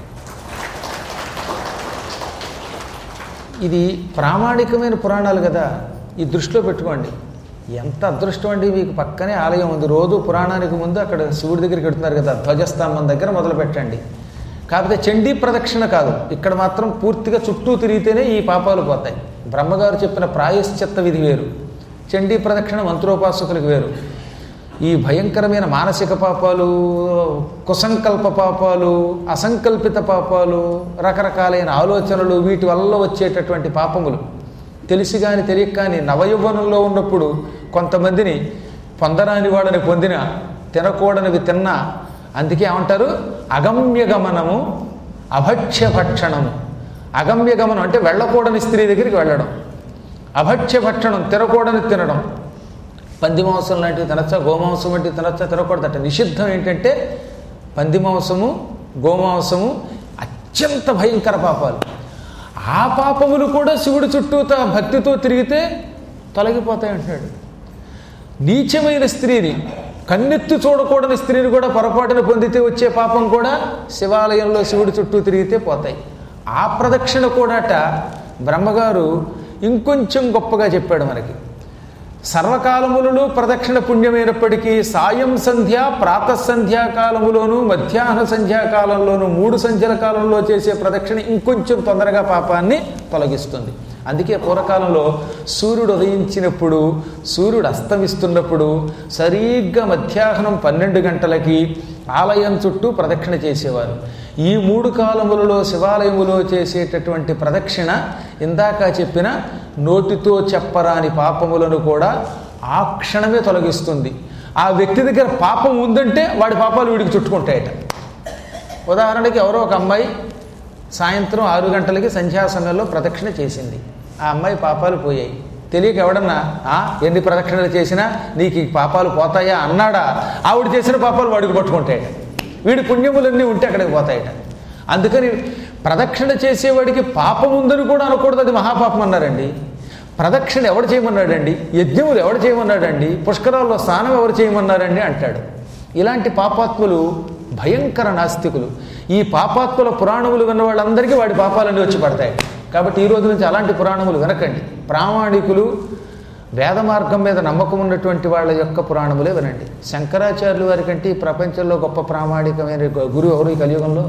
ఇది ప్రామాణికమైన పురాణాలు కదా, ఈ దృష్టిలో పెట్టుకోండి. ఎంత అదృష్టం అండి, మీకు పక్కనే ఆలయం ఉంది. రోజు పురాణానికి ముందు అక్కడ శివుడి దగ్గరికి వెళ్తున్నారు కదా, ధ్వజస్తంభం దగ్గర మొదలు పెట్టండి. కాకపోతే చండీ ప్రదక్షిణ కాదు, ఇక్కడ మాత్రం పూర్తిగా చుట్టూ తిరిగితేనే ఈ పాపాలు పోతాయి. బ్రహ్మగారు చెప్పిన ప్రాయశ్చిత్త విధి వేరు, చండీ ప్రదక్షిణ మంత్రోపాసకులకు వేరు. ఈ భయంకరమైన మానసిక పాపాలు, కుసంకల్ప పాపాలు, అసంకల్పిత పాపాలు, రకరకాలైన ఆలోచనలు, వీటి వల్ల వచ్చేటటువంటి పాపములు తెలిసి కానీ తెలియక కానీ నవయౌవనంలో ఉన్నప్పుడు కొంతమందిని పొందరాని వాడని పొందిన, తినకూడనివి తిన్నా. అందుకే ఏమంటారు? అగమ్యగమనము అభక్ష్యభక్షణము. అగమ్యగమనం అంటే వెళ్ళకూడని స్త్రీ దగ్గరికి వెళ్ళడం, అభక్ష్యభక్షణం తినకూడని తినడం. పంది మాంసం లాంటివి తినచ్చా, గోమాంసం వంటివి తినచ్చా, తినకూడదట. నిషిద్ధం ఏంటంటే పంది మాంసము, గోమాంసము అత్యంత భయంకర పాపాలు. ఆ పాపములు కూడా శివుడి చుట్టూ భక్తితో తిరిగితే తొలగిపోతాయి అంటున్నాడు. నీచమైన స్త్రీని, కన్నెత్తి చూడకూడని స్త్రీని కూడా పొరపాటున పొందితే వచ్చే పాపం కూడా శివాలయంలో శివుడి చుట్టూ తిరిగితే పోతాయి. ఆ ప్రదక్షిణ కూడాట బ్రహ్మగారు ఇంకొంచెం గొప్పగా చెప్పాడు మనకి. సర్వకాలములలో ప్రదక్షిణ పుణ్యమైనప్పటికీ సాయం సంధ్య, ప్రాతఃసంధ్యాకాలములోను, మధ్యాహ్న సంధ్యాకాలంలోను, 3 సంధ్యల కాలంలో చేసే ప్రదక్షిణ ఇంకొంచెం తొందరగా పాపాన్ని తొలగిస్తుంది. అందుకే పూర్వకాలంలో సూర్యుడు ఉదయించినప్పుడు, సూర్యుడు అస్తమిస్తున్నప్పుడు సరిగ్గా మధ్యాహ్నం 12 గంటలకి ఆలయం చుట్టూ ప్రదక్షిణ చేసేవారు. ఈ 3 కాలములలో శివాలయములో చేసేటటువంటి ప్రదక్షిణ ఇందాక చెప్పిన నోటితో చెప్పరాని పాపములను కూడా ఆ క్షణమే తొలగిస్తుంది. ఆ వ్యక్తి దగ్గర పాపం ఉందంటే వాడి పాపాలు వీడికి చుట్టుకుంటాయట. ఉదాహరణకి ఎవరో ఒక అమ్మాయి సాయంత్రం 6 గంటలకి సంధ్యా సమయంలో ప్రదక్షిణ చేసింది. ఆ అమ్మాయి పాపాలు పోయాయి. తెలియక ఎవడన్నా ఎన్ని ప్రదక్షిణలు చేసినా నీకు ఈ పాపాలు పోతాయా అన్నాడా? ఆవిడ చేసిన పాపాలు వాడికి పట్టుకుంటాయట. వీడి పుణ్యములన్నీ ఉంటే అక్కడికి పోతాయట. అందుకని ప్రదక్షిణ చేసేవాడికి పాపం ఉందని కూడా అనకూడదు, అది మహాపాపం అన్నారండి. ప్రదక్షిణ ఎవడు చేయమన్నాడండి? యజ్ఞములు ఎవడు చేయమన్నాడండి? పుష్కరాల్లో స్నానం ఎవరు చేయమన్నారండి అంటాడు. ఇలాంటి పాపాత్ములు భయంకర నాస్తికులు. ఈ పాపాత్ముల పురాణములు విన్న వాళ్ళందరికీ వాడి పాపాలన్నీ వచ్చి పడతాయి. కాబట్టి ఈ రోజు నుంచి అలాంటి పురాణములు వినకండి. ప్రామాణికులు, వేద మార్గం మీద నమ్మకం ఉన్నటువంటి వాళ్ళ యొక్క పురాణములే వినండి. శంకరాచార్యుల వారి కంటే ఈ ప్రపంచంలో గొప్ప ప్రామాణికమైన గురువు ఎవరు ఈ కలియుగంలో?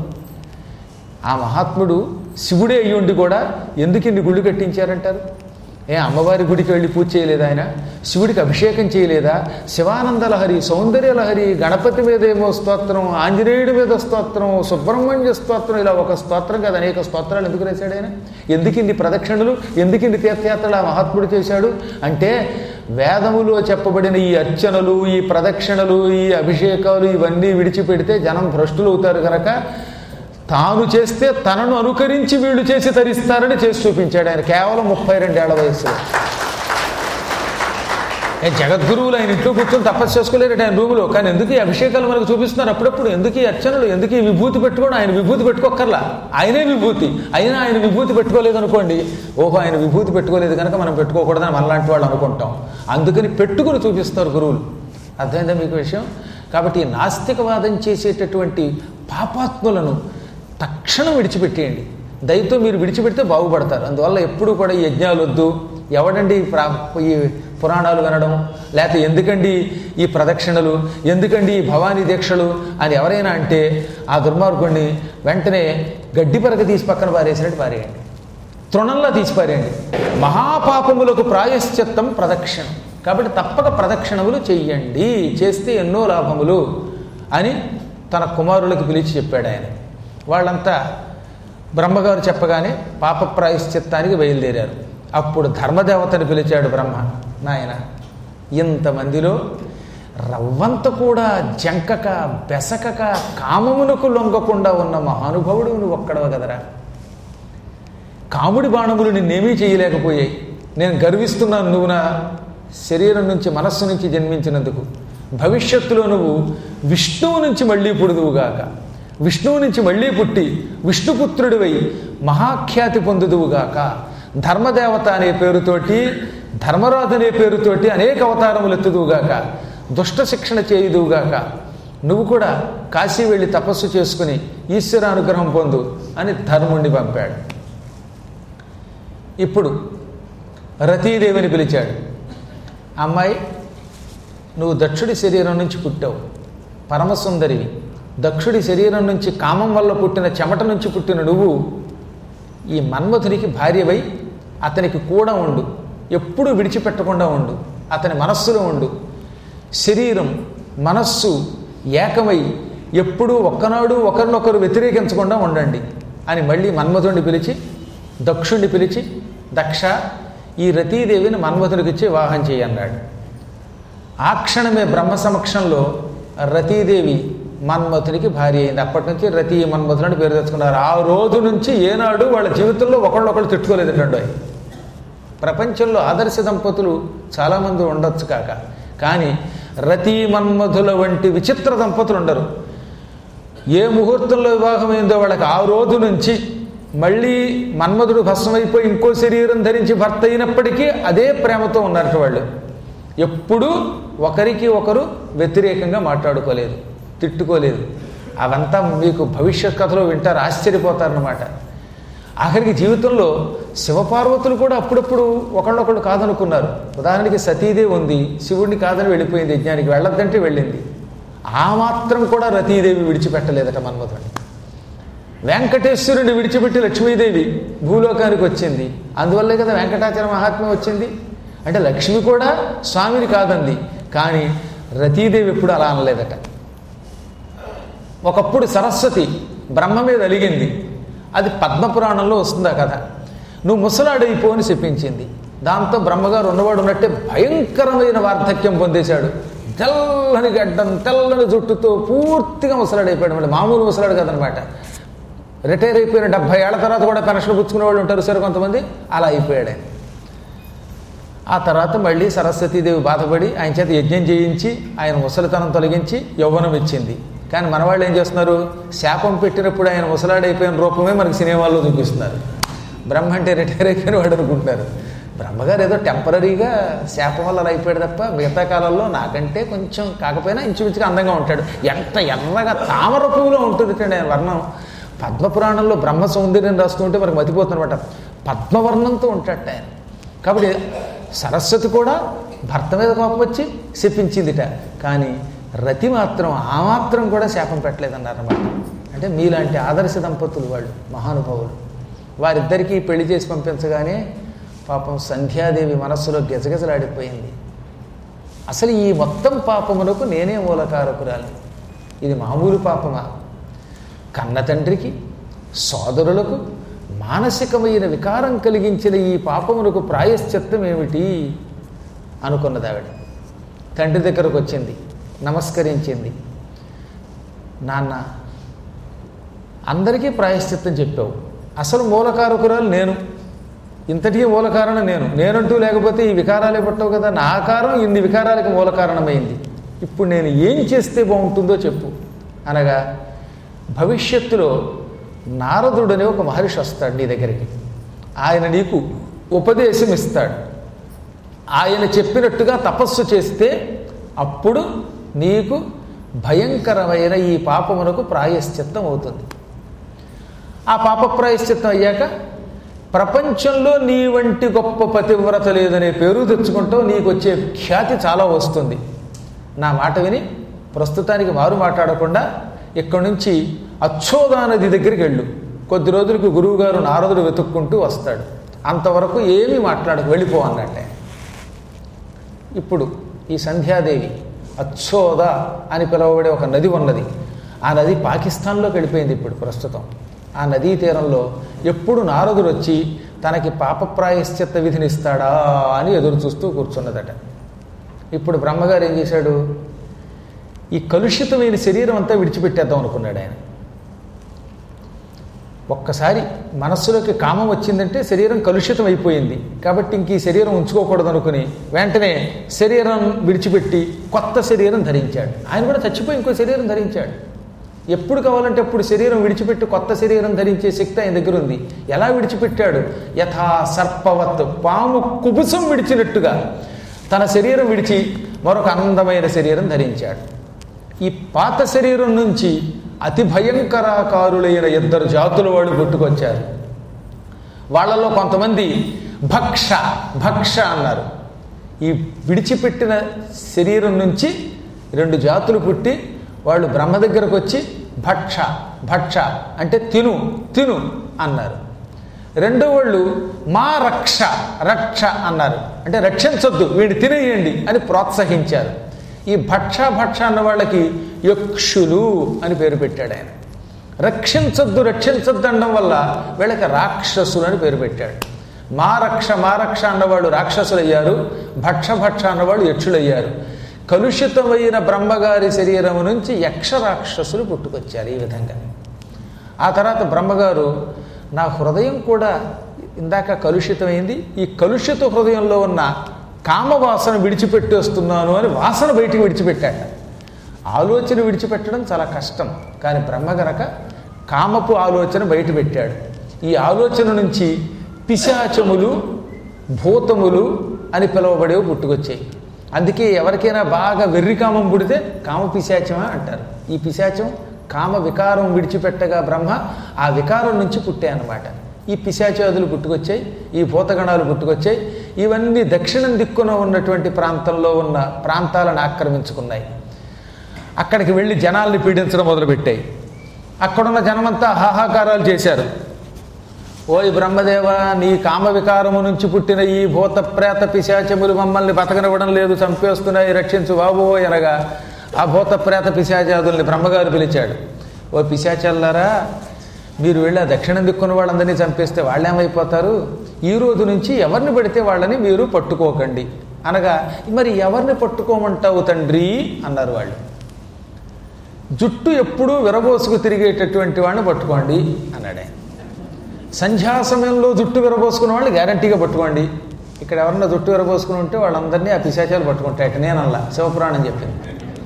ఆ మహాత్ముడు శివుడే అయ్యుండి కూడా ఎందుకు ఇన్ని గుళ్ళు కట్టించారంటారు? అమ్మవారి గుడికి వెళ్ళి పూజ చేయలేదా ఆయన? శివుడికి అభిషేకం చేయలేదా? శివానంద లహరి, సౌందర్య లహరి, గణపతి మీద ఏమో స్తోత్రం, ఆంజనేయుడి మీద స్తోత్రం, సుబ్రహ్మణ్య స్తోత్రం, ఇలా ఒక స్తోత్రం కాదు అనేక స్తోత్రాలు ఎందుకు రాశాడు ఆయన? ఎందుకు ఇన్ని ప్రదక్షిణలు, ఎందుకు ఇన్ని తీర్థయాత్రలు ఆ మహాత్ముడు చేశాడు అంటే వేదములో చెప్పబడిన ఈ అర్చనలు, ఈ ప్రదక్షిణలు, ఈ అభిషేకాలు ఇవన్నీ విడిచిపెడితే జనం భ్రష్టులు అవుతారు కనుక తాను చేస్తే తనను అనుకరించి వీళ్ళు చేసి తరిస్తారని చేసి చూపించాడు ఆయన కేవలం 32 ఏళ్ల వయసులో. జగద్గురువులు ఆయన ఇంట్లో కూర్చొని తపస్సు చేసుకోలేరు ఆయన రూములో. కానీ ఎందుకు ఈ అభిషేకాలు మనకు చూపిస్తున్నారు అప్పుడప్పుడు, ఎందుకు ఈ అర్చనలు, ఎందుకు ఈ విభూతి పెట్టుకోవడం? ఆయన విభూతి పెట్టుకోక్కర్లా, ఆయనే విభూతి. అయినా ఆయన విభూతి పెట్టుకోలేదు అనుకోండి, ఓహో ఆయన విభూతి పెట్టుకోలేదు కనుక మనం పెట్టుకోకూడదని మనలాంటి వాళ్ళు అనుకుంటాం. అందుకని పెట్టుకుని చూపిస్తారు గురువులు. అర్థమైందా మీకు విషయం? కాబట్టి ఈ నాస్తికవాదం చేసేటటువంటి పాపాత్ములను తక్షణం విడిచిపెట్టేయండి. దయతో మీరు విడిచిపెడితే బాగుపడతారు. అందువల్ల ఎప్పుడూ కూడా ఈ యజ్ఞాలు వద్దు, ఎవడండి ఈ పురాణాలు వినడం, లేకపోతే ఎందుకండి ఈ ప్రదక్షిణలు, ఎందుకండి ఈ భవానీ దీక్షలు అని ఎవరైనా అంటే ఆ దుర్మార్గుణ్ణి వెంటనే గడ్డి పరక తీసి పక్కన పారేసినట్టు పారేయండి, తృణంలా తీసి పారేయండి. మహాపాపములకు ప్రాయశ్చిత్తం ప్రదక్షిణం. కాబట్టి తప్పక ప్రదక్షిణములు చెయ్యండి, చేస్తే ఎన్నో లాభములు అని తన కుమారులకు పిలిచి చెప్పాడు ఆయన. వాళ్ళంతా బ్రహ్మగారు చెప్పగానే పాప ప్రాయశ్చిత్తానికి బయలుదేరారు. అప్పుడు ధర్మదేవతని పిలిచాడు బ్రహ్మ. నాయన, ఇంతమందిలో రవ్వంత కూడా జంకక బెసకక కామమునకు లొంగకుండా ఉన్న మహానుభావుడు నువ్వు ఒక్కడవ కదరా. కాముడి బాణములు నిన్నేమీ చేయలేకపోయాయి. నేను గర్విస్తున్నాను నువ్వు నా శరీరం నుంచి మనస్సు నుంచి జన్మించినందుకు. భవిష్యత్తులో నువ్వు విష్ణువు నుంచి మళ్ళీ పుడుదువుగాక, విష్ణువు నుంచి మళ్ళీ పుట్టి విష్ణుపుత్రుడివై మహాఖ్యాతి పొందుదువుగాక. ధర్మదేవత అనే పేరుతోటి, ధర్మరాజు అనే పేరుతోటి అనేక అవతారములు ఎత్తుదువుగాక, దుష్ట శిక్షణ చేయుదువుగాక. నువ్వు కూడా కాశీ వెళ్ళి తపస్సు చేసుకుని ఈశ్వర అనుగ్రహం పొందు అని ధర్ముణ్ణి పంపాడు. ఇప్పుడు రతీదేవిని పిలిచాడు. అమ్మాయి, నువ్వు దక్షుడి శరీరం నుంచి పుట్టావు, పరమసుందరివి. దక్షుడి శరీరం నుంచి కామం వల్ల పుట్టిన చెమట నుంచి పుట్టిన నువ్వు ఈ మన్మథునికి భార్యవై అతనికి కూడా ఉండు, ఎప్పుడూ విడిచిపెట్టకుండా ఉండు, అతని మనస్సులో ఉండు. శరీరం మనస్సు ఏకమై ఎప్పుడూ ఒక్కనాడు ఒకరినొకరు వ్యతిరేకించకుండా ఉండండి అని మళ్ళీ మన్మథుడిని పిలిచి, దక్షుణ్ణి పిలిచి, దక్ష, ఈ రతీదేవిని మన్మథుడికిచ్చి వివాహం చేయన్నాడు. ఆ క్షణమే బ్రహ్మ సమక్షంలో రతీదేవి మన్మథునికి భార్య అయింది. అప్పటి నుంచి రతీ మన్మథులని పేరు తెచ్చుకున్నారు. ఆ రోజు నుంచి ఏనాడు వాళ్ళ జీవితంలో ఒకళ్ళొకళ్ళు తిట్టుకోలేదండి. ప్రపంచంలో ఆదర్శ దంపతులు చాలామంది ఉండొచ్చు కాక, కానీ రతీ మన్మథుల వంటి విచిత్ర దంపతులు ఉండరు. ఏ ముహూర్తంలో వివాహమైందో వాళ్ళకి ఆ రోజు నుంచి మళ్ళీ మన్మధుడు భస్మైపోయి ఇంకో శరీరం ధరించి భర్త అయినప్పటికీ అదే ప్రేమతో ఉన్నారట వాళ్ళు. ఎప్పుడూ ఒకరికి ఒకరు వ్యతిరేకంగా మాట్లాడుకోలేదు, తిట్టుకోలేదు. అవంతా మీకు భవిష్యత్ కథలో వింటారు, ఆశ్చర్యపోతారన్నమాట. ఆఖరికి జీవితంలో శివపార్వతులు కూడా అప్పుడప్పుడు ఒకళ్ళొకళ్ళు కాదనుకున్నారు. ఉదాహరణకి సతీదేవి ఉంది, శివుడిని కాదని వెళ్ళిపోయింది, యజ్ఞానికి వెళ్ళొద్దంటే వెళ్ళింది. ఆ మాత్రం కూడా రతీదేవి విడిచిపెట్టలేదట మన్మథుడిని. వెంకటేశ్వరుని విడిచిపెట్టి లక్ష్మీదేవి భూలోకానికి వచ్చింది. అందువల్లే కదా వెంకటాచల మహాత్మ్యం వచ్చింది. అంటే లక్ష్మి కూడా స్వామిని కాదంది, కానీ రతీదేవి ఎప్పుడు అలా అనలేదట. ఒకప్పుడు సరస్వతి బ్రహ్మ మీద అలిగింది, అది పద్మపురాణంలో వస్తుంది ఆ కథ. నువ్వు ముసలాడైపో అని చెప్పించింది. దాంతో బ్రహ్మగారు ఉన్నవాడు ఉన్నట్టే భయంకరమైన వార్ధక్యం పొందేశాడు. తెల్లని గడ్డం, తెల్లని జుట్టుతో పూర్తిగా ముసలాడైపోయాడు. మళ్ళీ మామూలు ముసలాడు కదనమాట. రిటైర్ అయిపోయిన 70 ఏళ్ల తర్వాత కూడా పెన్షన్ పుచ్చుకునే వాళ్ళు ఉంటారు సరే కొంతమంది, అలా అయిపోయాడు ఆయన. ఆ తర్వాత మళ్ళీ సరస్వతీదేవి బాధపడి ఆయన చేత యజ్ఞం చేయించి ఆయన ముసలితనం తొలగించి యవ్వనం ఇచ్చింది. కానీ మనవాళ్ళు ఏం చేస్తున్నారు, శాపం పెట్టినప్పుడు ఆయన ముసలాడైపోయిన రూపమే మనకి సినిమాల్లో చూపిస్తున్నారు. బ్రహ్మ అంటే రిటైర్ అయిపోయిన వాడు అనుకుంటున్నారు. బ్రహ్మగారు ఏదో టెంపరీగా శాపం వల్ల అలా అయిపోయాడు తప్ప మిగతా కాలంలో నాకంటే కొంచెం కాకపోయినా ఇంచుమించుగా అందంగా ఉంటాడు. ఎంత ఎర్రగా తామర పువ్వులో ఉంటుంది ఆయన వర్ణం. పద్మపురాణంలో బ్రహ్మ సౌందర్యం రాస్తుంటే మనకు మతిపోతుందన్నమాట. పద్మవర్ణంతో ఉంటాడు ఆయన. కాబట్టి సరస్వతి కూడా భర్త మీద కోపం వచ్చి శపించిందిట, కానీ రతి మాత్రం ఆ మాత్రం కూడా శాపం పెట్టలేదన్నారన్నమాట. అంటే మీలాంటి ఆదర్శ దంపతులు వాళ్ళు మహానుభావులు. వారిద్దరికీ పెళ్లి చేసి పంపించగానే పాపం సంధ్యాదేవి మనస్సులో గజగజలాడిపోయింది. అసలు ఈ మొత్తం పాపమునకు నేనే మూలకారకురాలి. ఇది మామూలు పాపమా? కన్న తండ్రికి, సోదరులకు మానసికమైన వికారం కలిగించిన ఈ పాపమునకు ప్రాయశ్చిత్తం ఏమిటి అనుకున్నది ఆవిడ. తండ్రి దగ్గరకు వచ్చింది, నమస్కరించింది. నాన్న, అందరికీ ప్రాయశ్చిత్తం చెప్పావు, అసలు మూలకారకురాలు నేను, ఇంతటికీ మూల కారణం నేనంటూ లేకపోతే ఈ వికారాలే పట్టవు కదా. నా ఆకారం ఇన్ని వికారాలకు మూల కారణమైంది. ఇప్పుడు నేను ఏం చేస్తే బాగుంటుందో చెప్పు అనగా, భవిష్యత్తులో నారదుడనే ఒక మహర్షి వస్తాడు నీ దగ్గరికి. ఆయన నీకు ఉపదేశం ఇస్తాడు. ఆయన చెప్పినట్టుగా తపస్సు చేస్తే అప్పుడు నీకు భయంకరమైన ఈ పాపమునకు ప్రాయశ్చిత్తం అవుతుంది. ఆ పాప ప్రాయశ్చిత్తం అయ్యాక ప్రపంచంలో నీ వంటి గొప్ప పతివ్రత లేదనే పేరు తెచ్చుకుంటావు. నీకు వచ్చే ఖ్యాతి చాలా వస్తుంది. నా మాట విని ప్రస్తుతానికి మారు మాట్లాడకుండా ఇక్కడి నుంచి అచ్చోదా నది దగ్గరికి వెళ్ళు. కొద్ది రోజులకు గురువుగారు నారదుడు వెతుక్కుంటూ వస్తాడు. అంతవరకు ఏమీ మాట్లాడకు, వెళ్ళిపో అన్నట్టే. ఇప్పుడు ఈ సంధ్యాదేవి అచ్చోద అని పిలువబడే ఒక నది ఉన్నది. ఆ నది పాకిస్తాన్లోకి వెళ్ళిపోయింది ఇప్పుడు ప్రస్తుతం. ఆ నదీ తీరంలో ఎప్పుడు నారదుడు వచ్చి తనకి పాప ప్రాయశ్చిత్త విధినిస్తాడా అని ఎదురు చూస్తూ కూర్చున్నదట. ఇప్పుడు బ్రహ్మగారు ఏం చేశాడు, ఈ కలుషితమైన శరీరం అంతా విడిచిపెట్టేద్దాం అనుకున్నాడు ఆయన. ఒక్కసారి మనస్సులోకి కామం వచ్చిందంటే శరీరం కలుషితం అయిపోయింది కాబట్టి ఇంక ఈ శరీరం ఉంచుకోకూడదు అనుకుని వెంటనే శరీరం విడిచిపెట్టి కొత్త శరీరం ధరించాడు. ఆయన కూడా చచ్చిపోయి ఇంకో శరీరం ధరించాడు. ఎప్పుడు కావాలంటే అప్పుడు శరీరం విడిచిపెట్టి కొత్త శరీరం ధరించే శక్తి ఆయన దగ్గర ఉంది. ఎలా విడిచిపెట్టాడు? యథా సర్పవత్, పాము కుబుసం విడిచినట్టుగా తన శరీరం విడిచి మరొక అందమైన శరీరం ధరించాడు. ఈ పాత శరీరం నుంచి అతి భయంకరాకారులైన 2 జాతుల వాళ్ళు పుట్టుకొచ్చారు. వాళ్ళలో కొంతమంది భక్ష భక్ష అన్నారు. ఈ విడిచిపెట్టిన శరీరం నుంచి 2 జాతులు పుట్టి వాళ్ళు బ్రహ్మ దగ్గరకు వచ్చి భక్ష భక్ష అంటే తిను తిను అన్నారు. రెండో వాళ్ళు మా రక్ష రక్ష అన్నారు. అంటే రక్షించొద్దు, వీడిని తినేయండి అని ప్రోత్సహించారు. ఈ భక్ష భక్ష అన్న వాళ్ళకి యక్షులు అని పేరు పెట్టాడు ఆయన. రక్షించొద్దు రక్షించొద్దు అనడం వల్ల వీళ్ళకి రాక్షసులు అని పేరు పెట్టాడు. మా రక్ష అన్నవాళ్ళు రాక్షసులయ్యారు, భక్ష భక్ష అన్నవాళ్ళు యక్షులయ్యారు. కలుషితమైన బ్రహ్మగారి శరీరం నుంచి యక్ష రాక్షసులు పుట్టుకొచ్చారు. ఈ విధంగా ఆ తర్వాత బ్రహ్మగారు, నా హృదయం కూడా ఇందాక కలుషితమైంది, ఈ కలుషిత హృదయంలో ఉన్న కామవాసన విడిచిపెట్టి వస్తున్నాను అని వాసన బయటికి విడిచిపెట్టాట. ఆలోచన విడిచిపెట్టడం చాలా కష్టం, కానీ బ్రహ్మ గనక కామపు ఆలోచన బయట పెట్టాడు. ఈ ఆలోచన నుంచి పిశాచములు భూతములు అని పిలువబడేవి పుట్టుకొచ్చాయి. అందుకే ఎవరికైనా బాగా వెర్రికామం పుడితే కామ పిశాచమా అంటారు. ఈ పిశాచం కామ వికారం విడిచిపెట్టగా బ్రహ్మ ఆ వికారం నుంచి పుట్టాయన్నమాట. ఈ పిశాచాదులు పుట్టుకొచ్చాయి, ఈ భూతగణాలు పుట్టుకొచ్చాయి. ఇవన్నీ దక్షిణం దిక్కున ఉన్నటువంటి ప్రాంతంలో ఉన్న ప్రాంతాలను ఆక్రమించుకున్నాయి. అక్కడికి వెళ్ళి జనాల్ని పీడించడం మొదలుపెట్టాయి. అక్కడున్న జనమంతా హాహాకారాలు చేశారు. ఓయ్ బ్రహ్మదేవ, నీ కామ వికారము నుంచి పుట్టిన ఈ భూత ప్రేత పిశాచములు మమ్మల్ని బతకనివ్వడం లేదు, చంపేస్తున్నాయి, రక్షించు బాబో అనగా ఆ భూత ప్రేత పిశాచాదుల్ని బ్రహ్మగారు పిలిచాడు. ఓ పిశాచాలారా, మీరు వెళ్ళి ఆ దక్షిణం దిక్కున్న వాళ్ళందరినీ చంపేస్తే వాళ్ళేమైపోతారు? ఈ రోజు నుంచి ఎవరిని పడితే వాళ్ళని మీరు పట్టుకోకండి అనగా, మరి ఎవరిని పట్టుకోమంటావు తండ్రి అన్నారు వాళ్ళు. జుట్టు ఎప్పుడూ విరబోసుకు తిరిగేటటువంటి వాడిని పట్టుకోండి అన్నాడే. సంధ్యా సమయంలో జుట్టు విరబోసుకున్న వాళ్ళు గ్యారంటీగా పట్టుకోండి. ఇక్కడ ఎవరన్నా జుట్టు విరబోసుకుని ఉంటే వాళ్ళందరినీ ఆ పిశాచాలు పట్టుకుంటాయట. నేనల్లా, శివపురాణం చెప్పింది.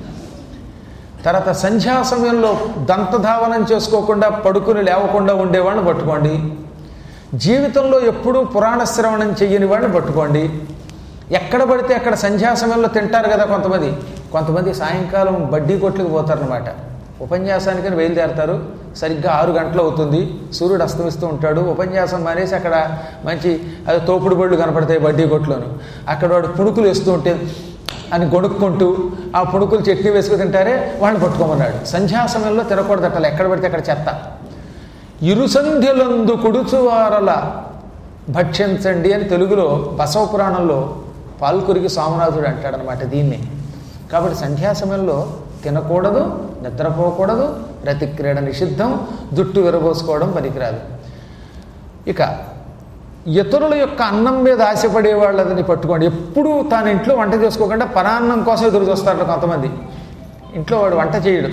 తర్వాత సంధ్యా సమయంలో దంతధావనం చేసుకోకుండా పడుకుని లేవకుండా ఉండేవాడిని పట్టుకోండి. జీవితంలో ఎప్పుడూ పురాణ శ్రవణం చెయ్యని వాడిని పట్టుకోండి. ఎక్కడ పడితే అక్కడ సంధ్యా సమయంలో తింటారు కదా కొంతమంది సాయంకాలం బడ్డీ కొట్లకు పోతారనమాట. ఉపన్యాసానికని బయలుదేరతారు, సరిగ్గా 6 గంటలు అవుతుంది, సూర్యుడు అస్తమిస్తూ ఉంటాడు. ఉపన్యాసం మానేసి అక్కడ మంచి అది తోపుడు బళ్ళు కనపడతాయి బడ్డీ కొట్లోను. అక్కడ వాడు పుణుకులు వేస్తూ ఉంటే అని గొడుక్కుంటూ ఆ పుణుకులు చట్నీ వేసుకు తింటారే వాళ్ళని పట్టుకోమన్నాడు. సంధ్యా సమయంలో తినకూడదట్టాలి, ఎక్కడ పడితే అక్కడ చెత్త. ఇరుసంధ్యలందు కుడుచువారల భక్షించండి అని తెలుగులో బసవ పురాణంలో పాల్కురికి సోమనాథుడు అంటాడనమాట దీన్ని. కాబట్టి సంధ్యా సమయంలో తినకూడదు, నిద్రపోకూడదు, ప్రతిక్రీడ నిషిద్ధం, జుట్టు విరబోసుకోవడం పనికిరాదు. ఇక ఇతరుల యొక్క అన్నం మీద ఆశపడే వాళ్ళని పట్టుకోండి. ఎప్పుడూ తాను ఇంట్లో వంట చేసుకోకుండా పరాన్నం కోసం ఎదురు చూస్తారట కొంతమంది. ఇంట్లో వాడు వంట చేయడు,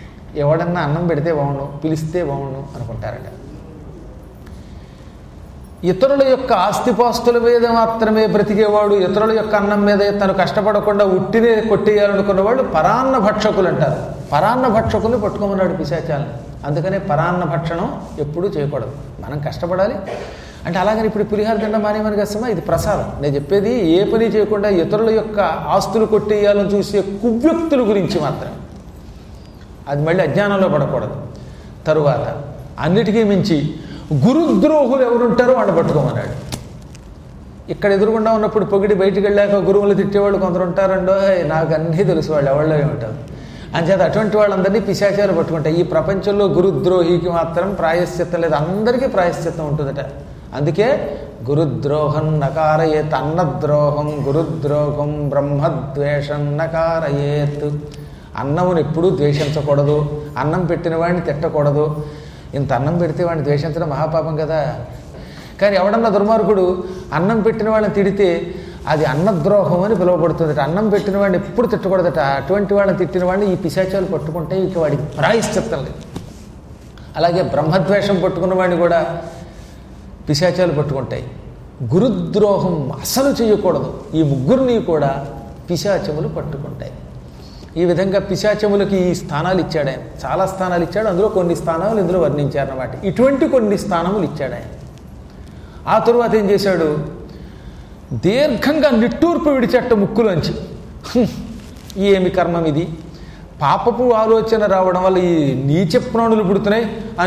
ఎవడన్నా అన్నం పెడితే బాగుండు, పిలిస్తే బాగుండు అనుకుంటారట. ఇతరుల యొక్క ఆస్తిపాస్తుల మీద మాత్రమే బ్రతికేవాడు, ఇతరుల యొక్క అన్నం మీద తను కష్టపడకుండా ఉట్టినే కొట్టేయాలనుకున్న వాళ్ళు పరాన్న భక్షకులు అంటారు. పరాన్న భక్షకుల్ని పట్టుకోమన్నాడు పిశాచాలని. అందుకనే పరాన్న భక్షణం ఎప్పుడూ చేయకూడదు. మనం కష్టపడాలి అంటే అలాగని ఇప్పుడు పులిహార తినడం మానేమని కష్టమా? ఇది ప్రసాదం. నేను చెప్పేది ఏ పని చేయకుండా ఇతరుల యొక్క ఆస్తులు కొట్టేయాలని చూసే కువ్యక్తుల గురించి మాత్రం. అది మళ్ళీ అజ్ఞానంలో పడకూడదు. తరువాత అన్నిటికీ మించి గురుద్రోహులు ఎవరుంటారో వాళ్ళు పట్టుకోమన్నాడు. ఇక్కడ ఎదురుగుండా ఉన్నప్పుడు పొగిడి బయటికి వెళ్ళాక గురువులు తిట్టేవాళ్ళు కొందరు ఉంటారండో, నాకు అన్నీ తెలుసు వాళ్ళు ఎవళ్ళో ఏమిటారు అంచేత అటువంటి వాళ్ళందరినీ పిశాచాలు పట్టుకుంటాయి. ఈ ప్రపంచంలో గురుద్రోహికి మాత్రం ప్రాయశ్చిత్తం లేదు, అందరికీ ప్రాయశ్చిత్తం ఉంటుందట. అందుకే గురుద్రోహం నకారయేత్, అన్నద్రోహం గురుద్రోహం బ్రహ్మద్వేషం నకారయేత్. అన్నమును ఎప్పుడూ ద్వేషించకూడదు, అన్నం పెట్టిన వాడిని తిట్టకూడదు. ఇంత అన్నం పెడితే వాడిని ద్వేషించడం మహాపాపం కదా. కానీ ఎవడన్నా దుర్మార్గుడు అన్నం పెట్టిన వాళ్ళని తిడితే అది అన్నద్రోహం అని పిలువబడుతుందట. అన్నం పెట్టిన వాడిని ఎప్పుడు తిట్టకూడదట. అటువంటి వాళ్ళని తిట్టిన వాడిని ఈ పిశాచాలు పట్టుకుంటాయి, ఇక వాడికి ప్రాయశ్చిత్తం లేదు. అలాగే బ్రహ్మద్వేషం పట్టుకున్న వాడిని కూడా పిశాచాలు పట్టుకుంటాయి. గురుద్రోహం అసలు చేయకూడదు. ఈ ముగ్గురిని కూడా పిశాచములు పట్టుకుంటాయి. ఈ విధంగా పిశాచములకి ఈ స్థానాలు ఇచ్చాడు ఆయన. చాలా స్థానాలు ఇచ్చాడు, అందులో కొన్ని స్థానాలు ఇందులో వర్ణించారన్నమాట. ఇటువంటి కొన్ని స్థానములు ఇచ్చాడు ఆయన. ఆ తరువాత ఏం చేశాడు? దీర్ఘంగా నిట్టూర్పు విడిచెట్ట ముక్కులోంచి. ఏమి కర్మం ఇది, పాపపు ఆలోచన రావడం వల్ల ఈ నీచ ప్రాణులు పుడుతున్నాయి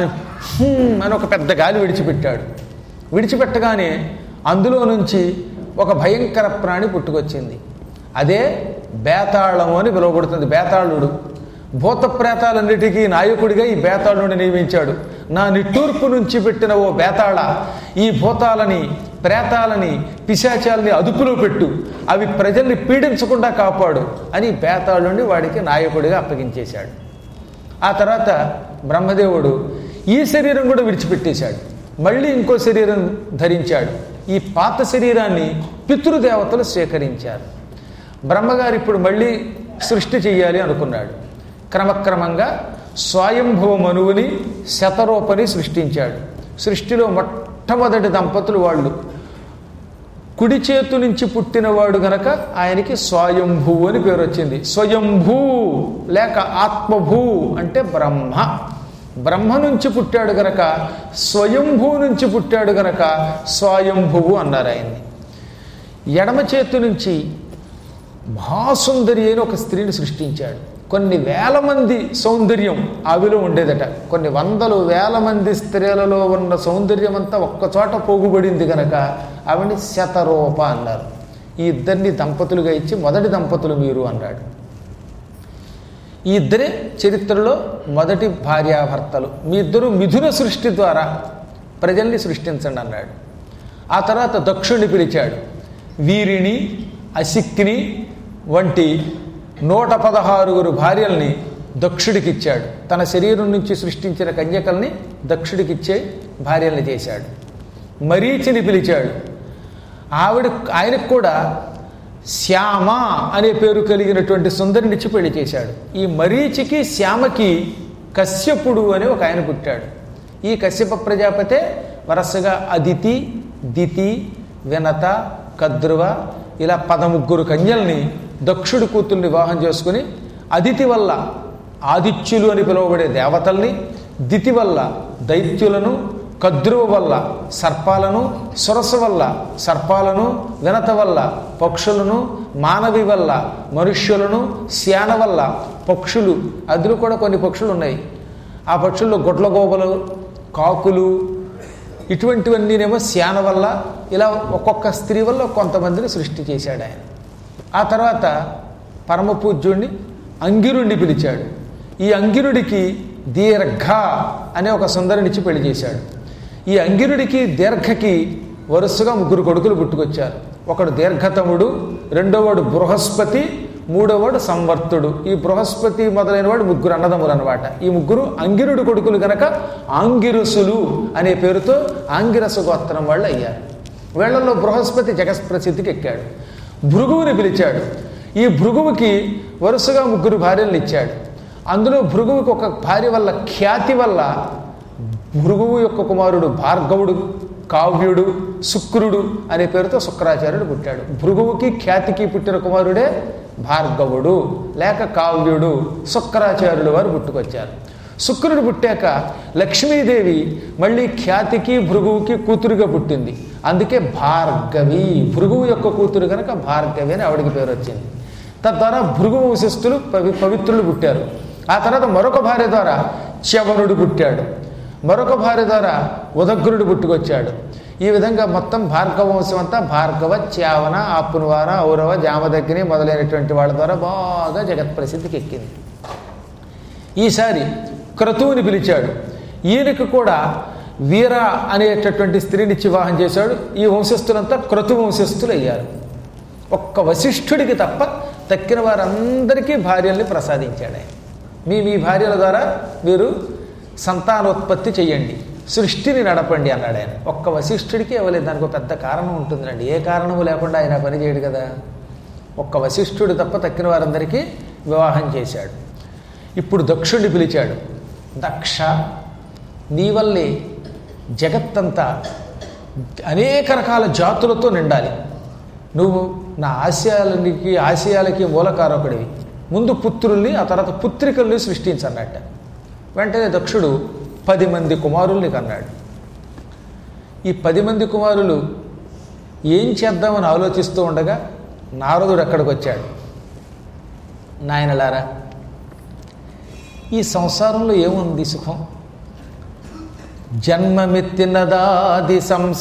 అని ఒక పెద్ద గాలి విడిచిపెట్టాడు. విడిచిపెట్టగానే అందులో నుంచి ఒక భయంకర ప్రాణి పుట్టుకొచ్చింది. అదే బేతాళము అని పిలువబడుతుంది. బేతాళుడు భూత ప్రేతాలన్నిటికీ నాయకుడిగా ఈ బేతాళుడిని నియమించాడు. నా నిట్టూర్పు నుంచి పెట్టిన ఓ బేతాళ, ఈ భూతాలని ప్రేతాలని పిశాచాలని అదుపులో పెట్టు, అవి ప్రజల్ని పీడించకుండా కాపాడు అని బేతాళుడిని వాడికి నాయకుడిగా అప్పగించేశాడు. ఆ తర్వాత బ్రహ్మదేవుడు ఈ శరీరం కూడా విడిచిపెట్టేశాడు. మళ్ళీ ఇంకో శరీరం ధరించాడు. ఈ పాత శరీరాన్ని పితృదేవతలు స్వీకరించారు. బ్రహ్మగారు ఇప్పుడు మళ్ళీ సృష్టి చెయ్యాలి అనుకున్నాడు. క్రమక్రమంగా స్వయంభువ మనువుని శతరూపని సృష్టించాడు. సృష్టిలో మొట్టమొదటి దంపతులు వాళ్ళు. కుడి చేతు నుంచి పుట్టినవాడు గనక ఆయనకి స్వయంభువు అని పేరు వచ్చింది. స్వయంభూ లేక ఆత్మభూ అంటే బ్రహ్మ. బ్రహ్మ నుంచి పుట్టాడు గనక స్వయంభూ నుంచి పుట్టాడు గనక స్వయంభువు అన్నారు ఆయన్ని. ఎడమ చేతు నుంచి మహాసుందరి అయిన ఒక స్త్రీని సృష్టించాడు. కొన్ని వేల మంది సౌందర్యం ఆవిలో ఉండేదట. కొన్ని వందలు వేల మంది స్త్రీలలో ఉన్న సౌందర్యం అంతా ఒక్కచోట పోగుబడింది కనుక ఆవిని శతరూప అన్నారు. ఈ ఇద్దరిని దంపతులుగా ఇచ్చి మొదటి దంపతులు మీరు అన్నాడు. ఈ ఇద్దరే చరిత్రలో మొదటి భార్యాభర్తలు. మీ ఇద్దరు మిథున సృష్టి ద్వారా ప్రజల్ని సృష్టించండి అన్నాడు. ఆ తర్వాత దక్షుణ్ణి పిలిచాడు. వీరిని అసిక్ని వంటి 116 భార్యల్ని దక్షుడికిచ్చాడు. తన శరీరం నుంచి సృష్టించిన కన్యకల్ని దక్షుడికిచ్చే భార్యల్ని చేశాడు. మరీచిని పిలిచాడు. ఆయనకు కూడా శ్యామ అనే పేరు కలిగినటువంటి సుందరినిచ్చి పెళ్లి చేశాడు. ఈ మరీచికి శ్యామకి కశ్యపుడు అనే ఒక ఆయన పుట్టాడు. ఈ కశ్యప ప్రజాపతే వరుసగా అదితి, దితి, వినత, కద్రువ ఇలా 13 కన్యల్ని దక్షుడి కూతుల్ని వివాహం చేసుకుని అదితి వల్ల ఆదిత్యులు అని పిలువబడే దేవతల్ని, దితి వల్ల దైత్యులను, కద్రువ వల్ల సర్పాలను, సురస వల్ల సర్పాలను, వినత వల్ల పక్షులను, మానవి వల్ల మనుష్యులను, శ్యాన వల్ల పక్షులు, అందులో కూడా కొన్ని పక్షులు ఉన్నాయి. ఆ పక్షుల్లో గొడ్లగోబలు, కాకులు ఇటువంటివన్నీనేమో శ్యాన వల్ల ఇలా ఒక్కొక్క స్త్రీ వల్ల కొంతమందిని సృష్టి చేశాడు ఆయన. ఆ తర్వాత పరమపూజ్యుడిని అంగిరుణ్ణి పిలిచాడు. ఈ అంగిరుడికి దీర్ఘ అనే ఒక సుందరినిచ్చి పెళ్లి చేశాడు. ఈ అంగిరుడికి దీర్ఘకి వరుసగా 3 కొడుకులు పుట్టుకొచ్చారు. ఒకడు దీర్ఘతముడు, రెండోవాడు బృహస్పతి, మూడోవాడు సంవర్తుడు. ఈ బృహస్పతి మొదలైన వాడు 3 అన్నదమ్ములు అనమాట. ఈ 3 అంగిరుడు కొడుకులు గనక ఆంగిరసులు అనే పేరుతో ఆంగిరసు గోత్రం వాళ్ళు అయ్యారు. వీళ్లలో బృహస్పతి జగత్ప్రసిద్ధికి ఎక్కాడు. భృగువుని పిలిచాడు. ఈ భృగువుకి వరుసగా 3 భార్యలను ఇచ్చాడు. అందులో భృగువుకి ఒక భార్య వల్ల ఖ్యాతి వల్ల భృగువు యొక్క కుమారుడు భార్గవుడు కావ్యుడు, శుక్రుడు అనే పేరుతో శుక్రాచార్యుడు పుట్టాడు. భృగువుకి ఖ్యాతికి పుట్టిన కుమారుడే భార్గవుడు లేక కావ్యుడు. శుక్రాచార్యుడు వారు పుట్టుకొచ్చారు. శుక్రుడు పుట్టాక లక్ష్మీదేవి మళ్ళీ ఖ్యాతికి భృగువుకి కూతురుగా పుట్టింది. అందుకే భార్గవి, భృగువు యొక్క కూతురు కనుక భార్గవి అని ఆవిడికి పేరు వచ్చింది. తద్వారా భృగు వంశస్థులు పవిత్రులు పుట్టారు. ఆ తర్వాత మరొక భార్య ద్వారా చ్యవనుడు పుట్టాడు. మరొక భార్య ద్వారా ఉదగ్రుడు పుట్టుకొచ్చాడు. ఈ విధంగా మొత్తం భార్గవ వంశం అంతా భార్గవ, చ్యావన, ఆపునవార, ఔరవ, జామదగ్ని మొదలైనటువంటి వాళ్ళ ద్వారా బాగా జగత్ ప్రసిద్ధికి ఎక్కింది. ఈసారి క్రతువుని పిలిచాడు. ఈయనకు కూడా వీర అనేటటువంటి స్త్రీని వివాహం చేశాడు. ఈ వంశస్థులంతా క్రతు వంశస్థులు అయ్యారు. ఒక్క వశిష్ఠుడికి తప్ప తక్కిన వారందరికీ భార్యల్ని ప్రసాదించాడు ఆయన. మీ భార్యల ద్వారా మీరు సంతానోత్పత్తి చెయ్యండి, సృష్టిని నడపండి అన్నాడు ఆయన. ఒక్క వశిష్ఠుడికి ఇవ్వలేదు. దానికి ఒక పెద్ద కారణం ఉంటుందండి. ఏ కారణము లేకుండా ఆయన పని చేయడు కదా. ఒక్క వశిష్ఠుడు తప్ప తక్కిన వారందరికీ వివాహం చేశాడు. ఇప్పుడు దక్షుడిని పిలిచాడు. దక్ష, నీ వల్లే జగత్తంతా అనేక రకాల జాతులతో నిండాలి. నువ్వు నా ఆశయాలకి మూలకారకుడివి. ముందు పుత్రుల్ని, ఆ తర్వాత పుత్రికల్ని సృష్టించన్నట్ట. వెంటనే దక్షుడు 10 మంది కుమారుల్ని కన్నాడు. ఈ 10 మంది కుమారులు ఏం చేద్దామని ఆలోచిస్తూ ఉండగా నారదుడు అక్కడికి వచ్చాడు. నాయనలారా, ఈ సంసారంలో ఏముంది సుఖం? జన్మమెత్తినదాది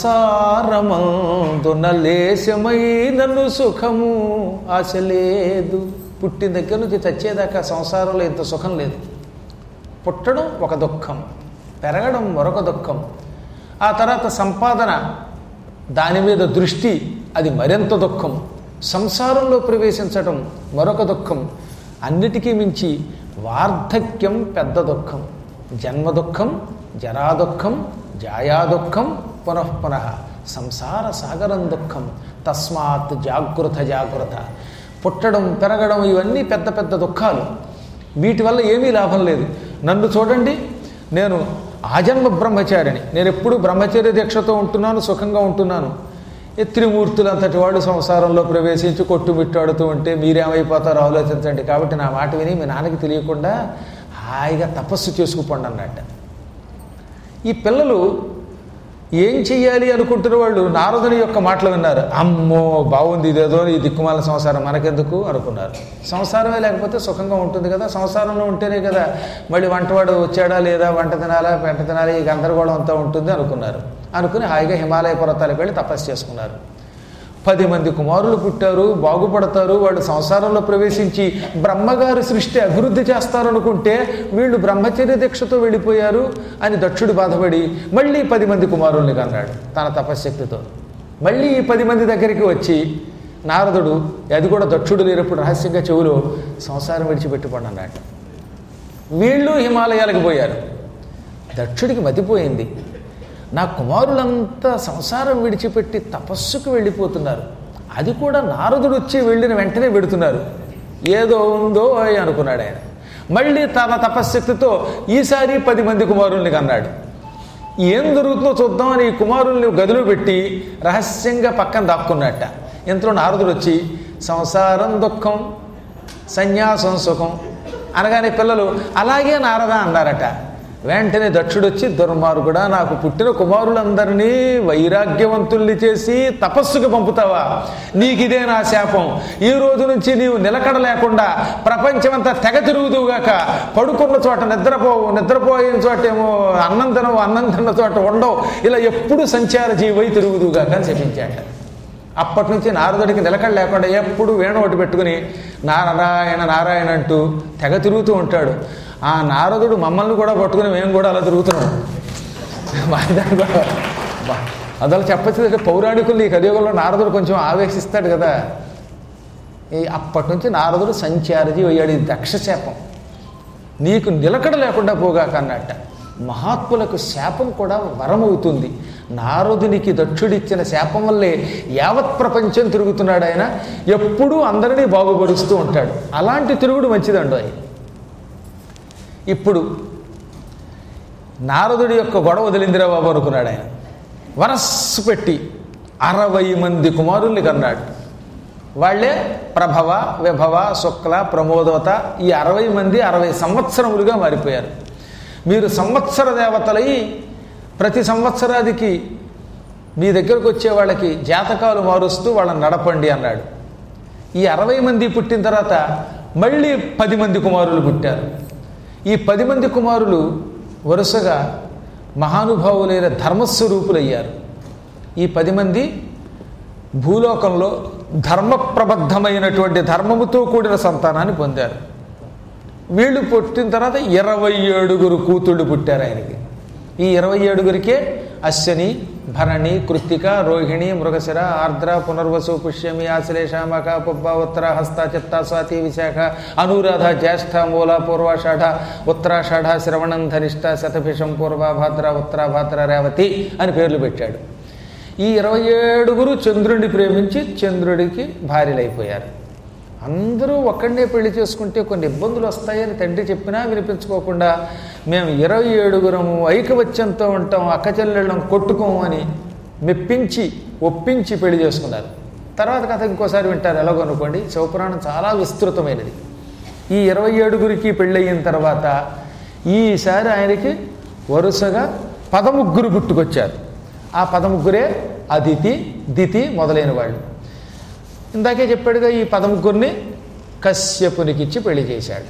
సంసారమందున లేశమైనను సుఖము ఆశ లేదు. పుట్టిన దగ్గర నుంచి చచ్చేదాకా సంసారంలో ఇంత సుఖం లేదు. పుట్టడం ఒక దుఃఖం, పెరగడం మరొక దుఃఖం, ఆ తర్వాత సంపాదన, దాని మీద దృష్టి, అది మరింత దుఃఖం, సంసారంలో ప్రవేశించడం మరొక దుఃఖం, అన్నిటికీ మించి వార్ధక్యం పెద్ద దుఃఖం. జన్మ దుఃఖం, జరా దుఃఖం, జాయా దుఃఖం, పునఃపునః సంసార సాగరం దుఃఖం. తస్మాత్ జాగృత జాగృత. పుట్టడం, పెరగడం ఇవన్నీ పెద్ద పెద్ద దుఃఖాలు. వీటి వల్ల ఏమీ లాభం లేదు. నన్ను చూడండి, నేను ఆజన్మ బ్రహ్మచారిని. నేను ఎప్పుడు బ్రహ్మచర్య దీక్షతో ఉంటున్నాను, సుఖంగా ఉంటున్నాను. త్రిమూర్తులంతటి వాడు సంసారంలో ప్రవేశించి కొట్టుమిట్టాడుతూ ఉంటే మీరేమైపోతారో ఆలోచించండి. కాబట్టి నా మాట విని మీ నాన్నకి తెలియకుండా హాయిగా తపస్సు చేసుకుపోండి అన్నట్ట. ఈ పిల్లలు ఏం చెయ్యాలి అనుకుంటున్న వాళ్ళు నారదుని యొక్క మాటలు విన్నారు. అమ్మో బాగుంది, ఇదేదో ఈ దిక్కుమాల సంసారం మనకెందుకు అనుకున్నారు. సంసారమే లేకపోతే సుఖంగా ఉంటుంది కదా, సంసారంలో ఉంటేనే కదా మళ్ళీ వంటవాడు వచ్చాడా లేదా, వంట తినాలా పెంట తినాలి, ఈ గందరగోళం అంతా ఉంటుంది అనుకున్నారు. అనుకుని హాయిగా హిమాలయ పర్వతాలకు వెళ్ళి తపస్సు చేసుకున్నారు. 10 మంది కుమారులు పుట్టారు, బాగుపడతారు, వాళ్ళు సంసారంలో ప్రవేశించి బ్రహ్మగారి సృష్టి అభివృద్ధి చేస్తారనుకుంటే వీళ్ళు బ్రహ్మచర్య దీక్షతో వెళ్ళిపోయారు అని దక్షుడు బాధపడి మళ్ళీ 10 మంది కుమారుల్ని కన్నాడు తన తపశ్శక్తితో. మళ్ళీ ఈ 10 మంది దగ్గరికి వచ్చి నారదుడు, అది కూడా దక్షుడు లేనప్పుడు రహస్యంగా చెవులో సంసారం విడిచిపెట్టుకోండి అన్నట్టు. వీళ్ళు హిమాలయాలకు పోయారు. దక్షుడికి మతిపోయింది. నా కుమారులంతా సంసారం విడిచిపెట్టి తపస్సుకు వెళ్ళిపోతున్నారు, అది కూడా నారదుడు వచ్చి వెళ్ళిన వెంటనే పెడుతున్నారు, ఏదో ఉందో అనుకున్నాడు ఆయన. మళ్ళీ తన తపశ్శక్తితో ఈసారి 10 మంది కుమారుల్ని కన్నాడు. ఏం జరుగుతుందో చూద్దామని ఈ కుమారుల్ని గదిలో పెట్టి రహస్యంగా పక్కన దాక్కున్నట్ట. ఇంతలో నారదుడు వచ్చి సంసారం దుఃఖం, సన్యాసం సుఖం అనగానే పిల్లలు అలాగే నారద అన్నారట. వెంటనే దక్షుడు వచ్చి, దుర్మార్గుడా, నాకు పుట్టిన కుమారులందరినీ వైరాగ్యవంతుల్ని చేసి తపస్సుకు పంపుతావా? నీకిదే నా శాపం. ఈ రోజు నుంచి నీవు నిలకడ లేకుండా ప్రపంచమంతా తెగ తిరుగుదువుగాక. పడుకున్న చోట నిద్రపోవు, నిద్రపోయిన చోట ఏమో అన్నం తినవు, అన్నం తిన్న చోట ఉండవు, ఇలా ఎప్పుడు సంచార జీవై తిరుగుదువుగాక అని చెప్పించాట. అప్పటి నుంచి నారదుడికి నిలకడ లేకుండా ఎప్పుడు వేణ ఒకటి పెట్టుకుని నారాయణ నారాయణ అంటూ తెగ తిరుగుతూ ఉంటాడు. ఆ నారదుడు మమ్మల్ని కూడా పట్టుకుని మేము కూడా అలా తిరుగుతున్నాం. అందులో చెప్పచ్చు, పౌరాణికులు ఈ కలియుగంలో నారదుడు కొంచెం ఆవేశిస్తాడు కదా. అప్పటి నుంచి నారదుడు సంచారజీ అయ్యాడు. ఇది దక్షశాపం, నీకు నిలకడ లేకుండా పోగాక అన్నట్ట. మహాత్ములకు శాపం కూడా వరమవుతుంది. నారదునికి దక్షుడిచ్చిన శాపం వల్లే యావత్ ప్రపంచం తిరుగుతున్నాడు ఆయన. ఎప్పుడూ అందరినీ బాగుపరుస్తూ ఉంటాడు. అలాంటి తిరుగుడు మంచిదండు ఆయన. ఇప్పుడు నారదుడి యొక్క గొడవ వదిలిందిరా బాబు అనుకున్నాడు ఆయన. వరస్సు పెట్టి 60 మంది కుమారుల్ని కన్నాడు. వాళ్ళే ప్రభవ, విభవ, శుక్ల, ప్రమోదవత. ఈ 60 మంది 60 సంవత్సరములుగా మారిపోయారు. మీరు సంవత్సర దేవతలై ప్రతి సంవత్సరాదికి మీ దగ్గరకు వచ్చే వాళ్ళకి జాతకాలు మారుస్తూ వాళ్ళని నడపండి అన్నాడు. ఈ 60 మంది పుట్టిన తర్వాత మళ్ళీ 10 మంది కుమారులు పుట్టారు. ఈ 10 మంది కుమారులు వరుసగా మహానుభావులైన ధర్మస్వరూపులయ్యారు. ఈ 10 మంది భూలోకంలో ధర్మప్రబద్ధమైనటువంటి ధర్మముతో కూడిన సంతానాన్ని పొందారు. వీళ్ళు పుట్టిన తర్వాత 27 కూతుళ్ళు పుట్టారు ఆయనకి. ఈ 27కే అశ్వని, భరణి, కృత్తిక, రోహిణి, మృగశిర, ఆర్ద్ర, పునర్వసు, పుష్యమి, ఆశ్లేష, మఖ, పుబ్బ, ఉత్తర, హస్త, చిత్త, స్వాతి, విశాఖ, అనురాధ, జ్యేష్ఠ, మూల, పూర్వాషాఢ, ఉత్తరాషాఢ, శ్రవణం, ధనిష్ట, శతభిషం, పూర్వ, భాద్ర, ఉత్తరాభాద్ర, రేవతి అని పేర్లు పెట్టాడు. ఈ 27 చంద్రుడిని ప్రేమించి చంద్రుడికి భార్యలైపోయారు. అందరూ ఒక్కడనే పెళ్లి చేసుకుంటే కొన్ని ఇబ్బందులు వస్తాయని తండ్రి చెప్పినా వినిపించుకోకుండా మేము 27 ఐకవత్యంతో ఉంటాం, అక్క చెల్లెళ్ళం కొట్టుకోము అని మెప్పించి ఒప్పించి పెళ్లి చేసుకున్నారు. తర్వాత కథ ఇంకోసారి వింటారు ఎలాగనుకోండి. శివపురాణం చాలా విస్తృతమైనది. ఈ 27 పెళ్ళయిన తర్వాత ఈసారి ఆయనకి వరుసగా 13 పుట్టుకొచ్చారు. ఆ 13 అదితి, దితి మొదలైన వాళ్ళు. ఇందాకే చెప్పాడుగా, ఈ 13 కశ్యపునికిచ్చి పెళ్లి చేశాడు.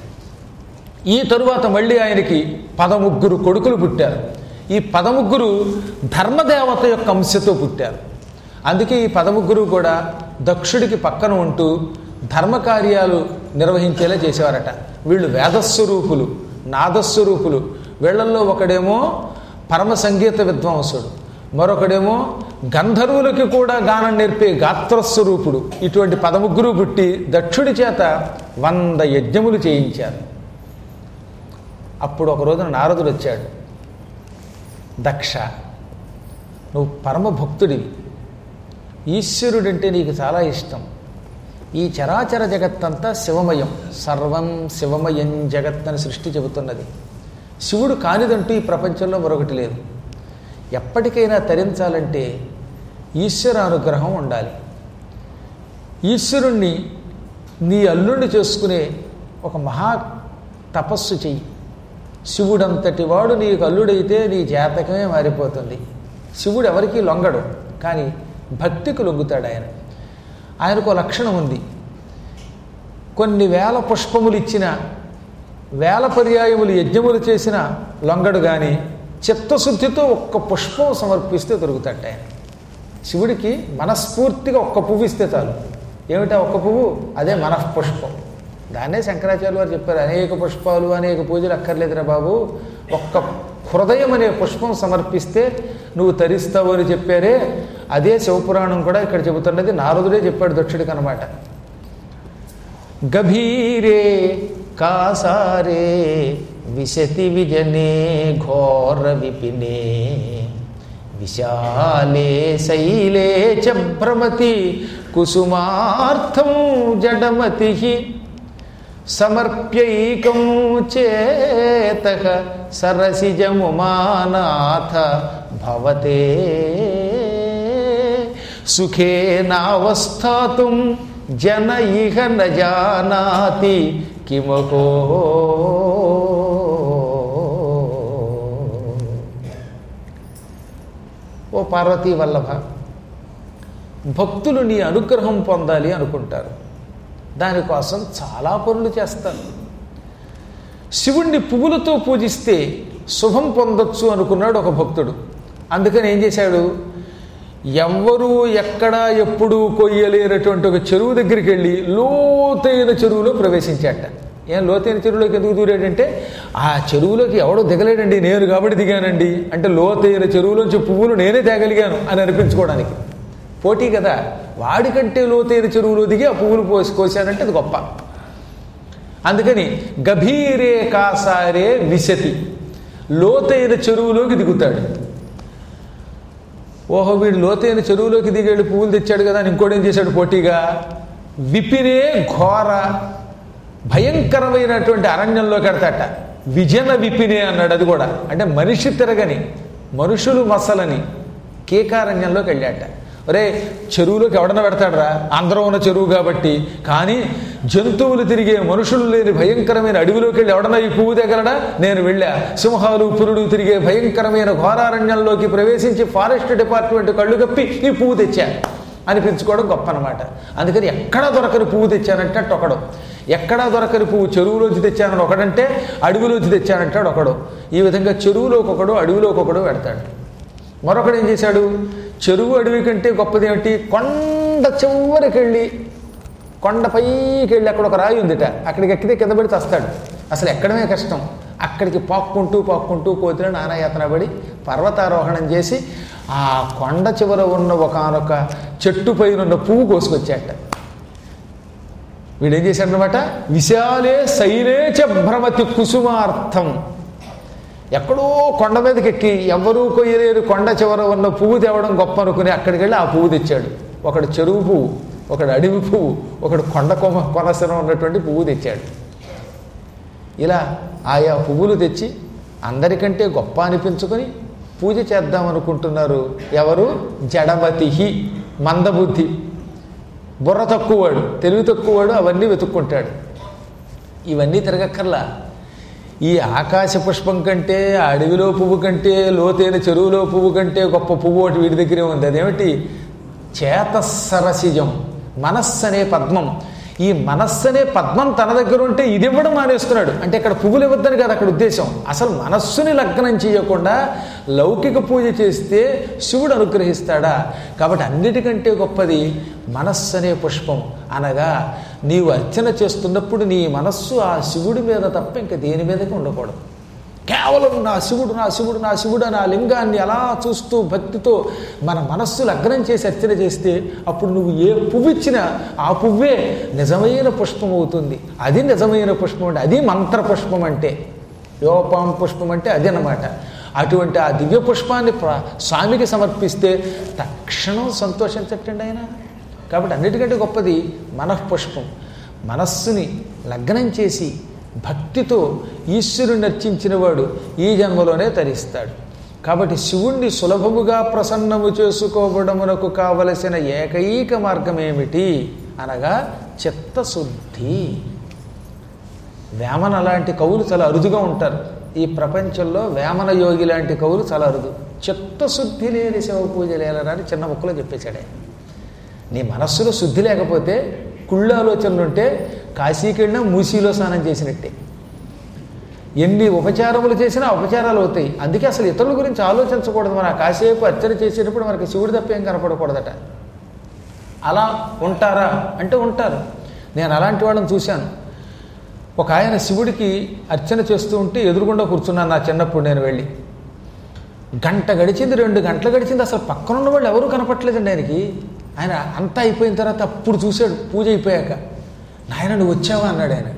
ఈ తరువాత మళ్ళీ ఆయనకి 13 కొడుకులు పుట్టారు. ఈ 13 ధర్మదేవత యొక్క అంశతో పుట్టారు. అందుకే ఈ 13 కూడా దక్షుడికి పక్కన ఉంటూ ధర్మకార్యాలు నిర్వహించేలా చేసేవారట. వీళ్ళు వేదస్వరూపులు, నాదస్వరూపులు. వీళ్ళల్లో ఒకడేమో పరమ సంగీత విద్వాంసుడు, మరొకడేమో గంధర్వులకి కూడా గానం నేర్పే గాత్రస్వరూపుడు. ఇటువంటి 13 పుట్టి దక్షుడి చేత 100 యజ్ఞములు చేయించారు. అప్పుడు ఒక రోజున నారదుడు వచ్చాడు. దక్ష, నువ్వు పరమ భక్తుడివి, ఈశ్వరుడంటే నీకు చాలా ఇష్టం. ఈ చరాచర జగత్తంతా శివమయం, సర్వం శివమయం జగత్ అని సృష్టి చెబుతున్నది. శివుడు కానిదంటూ ఈ ప్రపంచంలో మరొకటి లేదు. ఎప్పటికైనా తరించాలంటే ఈశ్వర అనుగ్రహం ఉండాలి. ఈశ్వరుణ్ణి నీ అల్లుణ్ణి చేసుకునే ఒక మహా తపస్సు చెయ్యి. శివుడంతటి వాడు నీకు అల్లుడైతే నీ జాతకమే మారిపోతుంది. శివుడు ఎవరికీ లొంగడు, కానీ భక్తికి లొంగుతాడు ఆయన. ఆయనకు లక్షణం ఉంది. కొన్ని వేల పుష్పములు ఇచ్చిన, వేల పర్యాయములు యజ్ఞములు చేసిన లొంగడు, కానీ చిత్తశుద్ధితో ఒక్క పుష్పం సమర్పిస్తే దొరుకుతాడు ఆయన. శివుడికి మనస్ఫూర్తిగా ఒక్క పువ్వు ఇస్తే చాలు. ఏమిటా ఒక్క పువ్వు? అదే మనఃపుష్పం. దాన్నే శంకరాచార్య వారు చెప్పారు, అనేక పుష్పాలు అనేక పూజలు అక్కర్లేదురా బాబు, ఒక్క హృదయం అనే పుష్పం సమర్పిస్తే నువ్వు తరిస్తావు అని చెప్పారే. అదే శివపురాణం కూడా ఇక్కడ చెబుతున్నది. నారదుడే చెప్పాడు దక్షుడికి అనమాట. గభీరే కాసారే విశతి విజనే ఘోర విపినే విశాలే శైలే చ భ్రమతి కుసుమార్థం జడమతి సమర్ప్యైకం చేతః సరసిజముమానాథ భవతే సుఖేనావస్థాతుం జన ఇహ న జానాతి కిమకో. ఓ పార్వతీ వల్లభ, భక్తులు నీ అనుగ్రహం పొందాలి అనుకుంటారు. దానికోసం చాలా పనులు చేస్తారు. శివుణ్ణి పువ్వులతో పూజిస్తే శుభం పొందొచ్చు అనుకున్నాడు ఒక భక్తుడు. అందుకని ఏం చేశాడు, ఎవ్వరూ ఎక్కడా ఎప్పుడూ కొయ్యలేనటువంటి ఒక చెరువు దగ్గరికి వెళ్ళి లోతైన చెరువులో ప్రవేశించాట. ఏం లోతైన చెరువులోకి ఎందుకు దూరాడంటే, ఆ చెరువులోకి ఎవడో దిగలేడండి, నేను కాబట్టి దిగానండి అంటే, లోతైన చెరువులోంచి పువ్వులు నేనే తేగలిగాను అని అనిపించుకోవడానికి. పోటీ కదా, వాడికంటే లోతైన చెరువులో దిగి ఆ పువ్వులు కోసానంటే అది గొప్ప. అందుకని గభీరే కాసారే విశతి, లోతైన చెరువులోకి దిగుతాడు. ఓహో, వీడు లోతైన చెరువులోకి దిగాడు, పువ్వులు తెచ్చాడు కదా అని ఇంకోటి ఏం చేశాడు పోటీగా, విపినే ఘోర భయంకరమైనటువంటి అరణ్యంలోకి వెడతాట. విజన విపినే అన్నాడు. అది కూడా అంటే మనిషి తిరగని, మనుషులు మసలని కీకారణ్యంలోకి వెళ్ళాట. ఒరే, చెరువులోకి ఎవడన్నా పెడతాడరా, అందరూ ఉన్న చెరువు కాబట్టి. కానీ జంతువులు తిరిగే, మనుషులు లేని భయంకరమైన అడవిలోకి వెళ్ళి ఎవడన్నా ఈ పువ్వు తెగలడా? నేను వెళ్ళా. సింహాలు పురుడు తిరిగే భయంకరమైన ఘోరారణ్యంలోకి ప్రవేశించి ఫారెస్ట్ డిపార్ట్మెంట్ కళ్ళు కప్పి ఈ పువ్వు తెచ్చా అనిపించుకోవడం గొప్ప అనమాట. అందుకని ఎక్కడా దొరకని పువ్వు తెచ్చానంటే ఒకడు, ఎక్కడా దొరకని పువ్వు చెరువులోంచి తెచ్చానని ఒకడంటే, అడవిలోంచి తెచ్చానంటాడు ఒకడు. ఈ విధంగా చెరువులోకి ఒకడు, అడవిలోకి ఒకడు పెడతాడు. మరొకడు ఏం చేశాడు, చెరువు అడవి కంటే గొప్పది ఏమిటి, కొండ చివరికి వెళ్ళి, కొండ పైకి వెళ్ళి అక్కడ ఒక రాయి ఉందిట, అక్కడికి ఎక్కితే కింద పడి చస్తాడు. అసలు ఎక్కడమే కష్టం. అక్కడికి పాక్కుంటూ కోతిలో నానాయాతన పడి పర్వతారోహణం చేసి ఆ కొండ చివర ఉన్న ఒకానొక చెట్టు పైన ఉన్న పువ్వు కోసుకొచ్చాట. వీడేం చేశాడనమాట, విశాలే శైలేచ భ్రమతి కుసుమార్థం. ఎక్కడో కొండ మీదకి ఎక్కి ఎవరూ కొయ్యలేరు కొండ చివర ఉన్న పువ్వు తేవడం గొప్ప అనుకుని అక్కడికి వెళ్ళి ఆ పువ్వు తెచ్చాడు. ఒకడు చెరువు పువ్వు, ఒకడు అడవి పువ్వు, ఒకడు కొండ కొనసనం ఉన్నటువంటి పువ్వు తెచ్చాడు. ఇలా ఆయా పువ్వులు తెచ్చి అందరికంటే గొప్ప అనిపించుకొని పూజ చేద్దామనుకుంటున్నారు. ఎవరు? జడమతిహి, మందబుద్ధి, బుర్ర తక్కువవాడు, తెలివి తక్కువవాడు అవన్నీ వెతుక్కుంటాడు. ఇవన్నీ తిరగక్కర్లా. ఈ ఆకాశ పుష్పం కంటే, అడవిలో పువ్వు కంటే, లోతైన చెరువులో పువ్వు కంటే గొప్ప పువ్వు ఒకటి వీడి దగ్గరే ఉంది. అదేమిటి? చేతస్సరసిజం, మనస్సు అనే పద్మం. ఈ మనస్సు అనే పద్మం తన దగ్గర ఉంటే ఇది ఇవ్వడం మానేస్తున్నాడు. అంటే ఇక్కడ పువ్వులు ఇవ్వద్దని కాదు అక్కడ ఉద్దేశం. అసలు మనస్సుని లగ్నం చేయకుండా లౌకిక పూజ చేస్తే శివుడు అనుగ్రహిస్తాడా? కాబట్టి అన్నిటికంటే గొప్పది మనస్సు అనే పుష్పం. అనగా నీవు అర్చన చేస్తున్నప్పుడు నీ మనస్సు ఆ శివుడి మీద తప్ప ఇంకా దేని మీదకి ఉండకూడదు. కేవలం నా శివుడు నా శివుడు నా శివుడు అని ఆ లింగాన్ని అలా చూస్తూ భక్తితో మన మనస్సు లగ్నం చేసి అర్చన చేస్తే అప్పుడు నువ్వు ఏ పువ్వు ఇచ్చినా ఆ పువ్వే నిజమైన పుష్పం అవుతుంది. అది నిజమైన పుష్పం అంటే, అది మంత్ర పుష్పం అంటే, యోపాం పుష్పం అంటే అది అన్నమాట. అటువంటి ఆ దివ్య పుష్పాన్ని స్వామికి సమర్పిస్తే తక్షణం సంతోషించటండి ఆయన. కాబట్టి అన్నిటికంటే గొప్పది మనఃపుష్పం. మనస్సుని లగ్నం చేసి భక్తితో ఈశ్వరుని అర్చించిన వాడు ఈ జన్మలోనే తరిస్తాడు. కాబట్టి శివుణ్ణి సులభముగా ప్రసన్నము చేసుకోవడమునకు కావలసిన ఏకైక మార్గం ఏమిటి అనగా చిత్తశుద్ధి. వేమన లాంటి కవులు చాలా అరుదుగా ఉంటారు ఈ ప్రపంచంలో. వేమన యోగి లాంటి కవులు చాలా అరుదు. చిత్తశుద్ధి లేని శివ పూజ లేలరా అని చిన్న ముక్కలో చెప్పేశాడే. నీ మనస్సులో శుద్ధి లేకపోతే, కుళ్ళు ఆలోచనలు ఉంటే కాశీకి వెళ్ళినా మూసీలో స్నానం చేసినట్టే. ఎన్ని ఉపచారములు చేసినా ఉపచారాలు అవుతాయి. అందుకే అసలు ఇతరుల గురించి ఆలోచించకూడదు. మన కాసేపు అర్చన చేసేటప్పుడు మనకి శివుడి తప్ప ఏం కనపడకూడదట. అలా ఉంటారా అంటే ఉంటారు. నేను అలాంటి వాళ్ళని చూశాను. ఒక ఆయన శివుడికి అర్చన చేస్తూ ఉంటే ఎదురుగుండా కూర్చున్నాను నా చిన్నప్పుడు. నేను వెళ్ళి గంట గడిచింది, 2 గంటలు గడిచింది, అసలు పక్కనున్న వాళ్ళు ఎవరూ కనపట్లేదండి ఆయనకి. ఆయన అంతా అయిపోయిన తర్వాత అప్పుడు చూశాడు పూజ అయిపోయాక. నాయన నువ్వు వచ్చావా అన్నాడు ఆయన.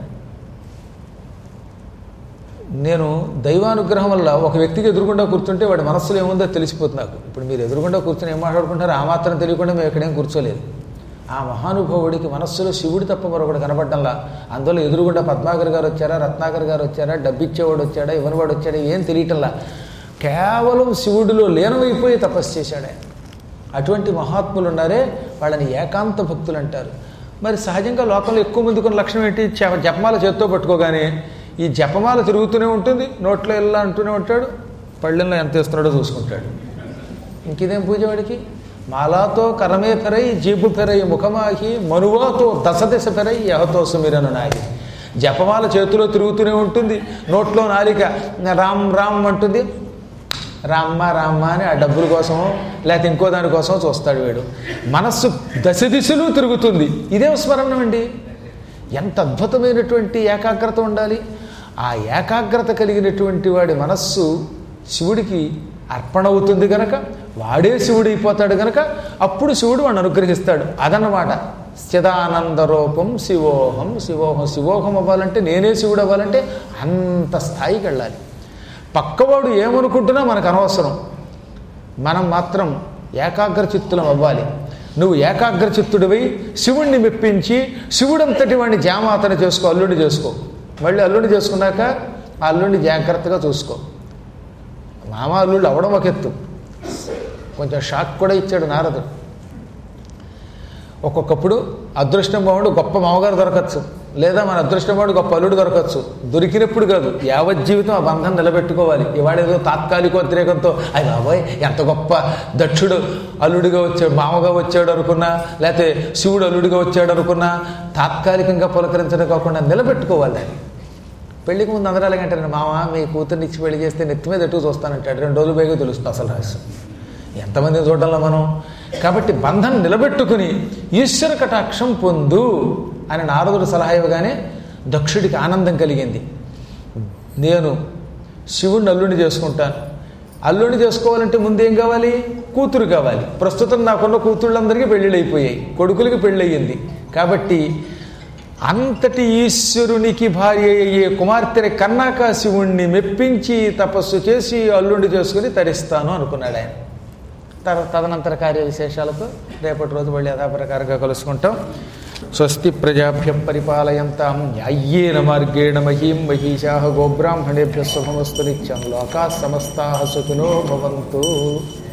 నేను దైవానుగ్రహం వల్ల ఒక వ్యక్తికి ఎదురుగుండా కూర్చుంటే వాడి మనస్సులో ఏముందో తెలిసిపోతుంది నాకు. ఇప్పుడు మీరు ఎదురుగుండా కూర్చొని ఏం మాట్లాడుకుంటారో ఆ మాత్రం తెలియకుండా మేము ఎక్కడేం కూర్చోలేదు. ఆ మహానుభావుడికి మనస్సులో శివుడి తప్ప మరొకటి కనపడ్డంలా. అందులో ఎదురుగుండా పద్మాకర్ గారు వచ్చారా, రత్నాకర్ గారు వచ్చారా, డబ్బిచ్చేవాడు వచ్చాడా, ఇవ్వనివాడు వచ్చాడా ఏం తెలియటంలా. కేవలం శివుడిలో లీనమైపోయి తపస్సు చేశాడు ఆయన. అటువంటి మహాత్ములు ఉన్నారే వాళ్ళని ఏకాంత భక్తులు అంటారు. మరి సహజంగా లోకంలో ఎక్కువ మంది కొన్ని లక్షణం ఏంటి? జపమాల చేత్తో పట్టుకోగానే ఈ జపమాల తిరుగుతూనే ఉంటుంది, నోట్లో ఎలా అంటూనే ఉంటాడు, పళ్ళెంలో ఎంత వేస్తున్నాడో చూసుకుంటాడు. ఇంకేదేం పూజ వాడికి? మాలాతో కరమే పెరై జీబు పెరై ముఖమాహి మనువాతో దశ పెరై యహతో సుమిరను నాయి. జపమాల చేతిలో తిరుగుతూనే ఉంటుంది, నోట్లో నాలిక రామ్ రామ్ అంటుంది. రామ్మ రామ్మ అని ఆ డబ్బుల కోసమో లేకపోతే ఇంకో దానికోసమో చూస్తాడు వీడు. మనస్సు దశ తిరుగుతుంది. ఇదేం స్మరణం అండి! ఎంత అద్భుతమైనటువంటి ఏకాగ్రత ఉండాలి. ఆ ఏకాగ్రత కలిగినటువంటి వాడి మనస్సు శివుడికి అర్పణ అవుతుంది కనుక వాడే శివుడు అయిపోతాడు కనుక అప్పుడు శివుడు వాడిని అనుగ్రహిస్తాడు. అదన్నమాట చిదానంద రూపం శివోహం. శివోహం శివోహం అవ్వాలంటే, నేనే శివుడు అవ్వాలంటే అంత స్థాయికి వెళ్ళాలి. పక్కవాడు ఏమనుకుంటున్నా మనకు అనవసరం. మనం మాత్రం ఏకాగ్ర చిత్తులం అవ్వాలి. నువ్వు ఏకాగ్ర చిత్తుడివై శివుణ్ణి మెప్పించి శివుడంతటి వాడిని జామాతన చేసుకో, అల్లుడిని చేసుకో. మళ్ళీ అల్లుడిని చేసుకున్నాక ఆ అల్లుడిని జాగ్రత్తగా చూసుకో. మామ అల్లుళ్ళు అవ్వడం ఒక ఎత్తు, కొంచెం షాక్ కూడా ఇచ్చాడు నారదుడు. ఒక్కొక్కప్పుడు అదృష్టం బాగుండు గొప్ప మామగారు దొరకచ్చు, లేదా మన అదృష్టం బాగుండు గొప్ప అల్లుడు దొరకచ్చు. దొరికినప్పుడు కాదు, యావజ్జీవితం ఆ బంధం నిలబెట్టుకోవాలి. ఇవాళ ఏదో తాత్కాలికోద్రేకంతో అయ్యి బాబోయ్ ఎంత గొప్ప దక్షుడు అల్లుడిగా వచ్చాడు, మామగా వచ్చాడు అనుకున్నా, లేకపోతే శివుడు అల్లుడిగా వచ్చాడు అనుకున్నా, తాత్కాలికంగా పులకరించడం కాకుండా నిలబెట్టుకోవాలి దాన్ని. పెళ్లికి ముందు అందరూ అలాగంటారండి, మామ మీ కూతుర్ని ఇచ్చి పెళ్లి చేస్తే నెత్తి మీద ఎటు చూస్తానంటాడు. 2 రోజులు పైగా తెలుస్తుంది అసలు రహస్యం. ఎంతమందిని చూడాలో మనం. కాబట్టి బంధం నిలబెట్టుకుని ఈశ్వర కటాక్షం పొందు అని నారదుడు సలహా ఇవ్వగానే దక్షుడికి ఆనందం కలిగింది. నేను శివుడిని అల్లుడిని చేసుకుంటాను. అల్లుడిని చేసుకోవాలంటే ముందేం కావాలి? కూతురు కావాలి. ప్రస్తుతం నాకున్న కూతుళ్ళందరికీ పెళ్ళిళ్ళు అయిపోయాయి, కొడుకులకి పెళ్ళయింది. కాబట్టి అంతటి ఈశ్వరునికి భార్య అయ్యే కుమార్తెని కన్నాక శివుణ్ణి మెప్పించి తపస్సు చేసి అల్లుడిని చేసుకుని తరిస్తాను అనుకున్నాడు ఆయన. తదనంతర కార్య విశేషాలతో రేపటి రోజు మళ్ళీ యథాప్రకారంగా కలుసుకుంటాం. స్వస్తి ప్రజాభ్య పరిపాలయంతాం న్యాయ్యేన మార్గేణ మహీం మహీషాః గోబ్రాహ్మణేభ్యः శుభమస్తు నిత్యం. లోకాః సమస్తాః సుఖినో భవంతు.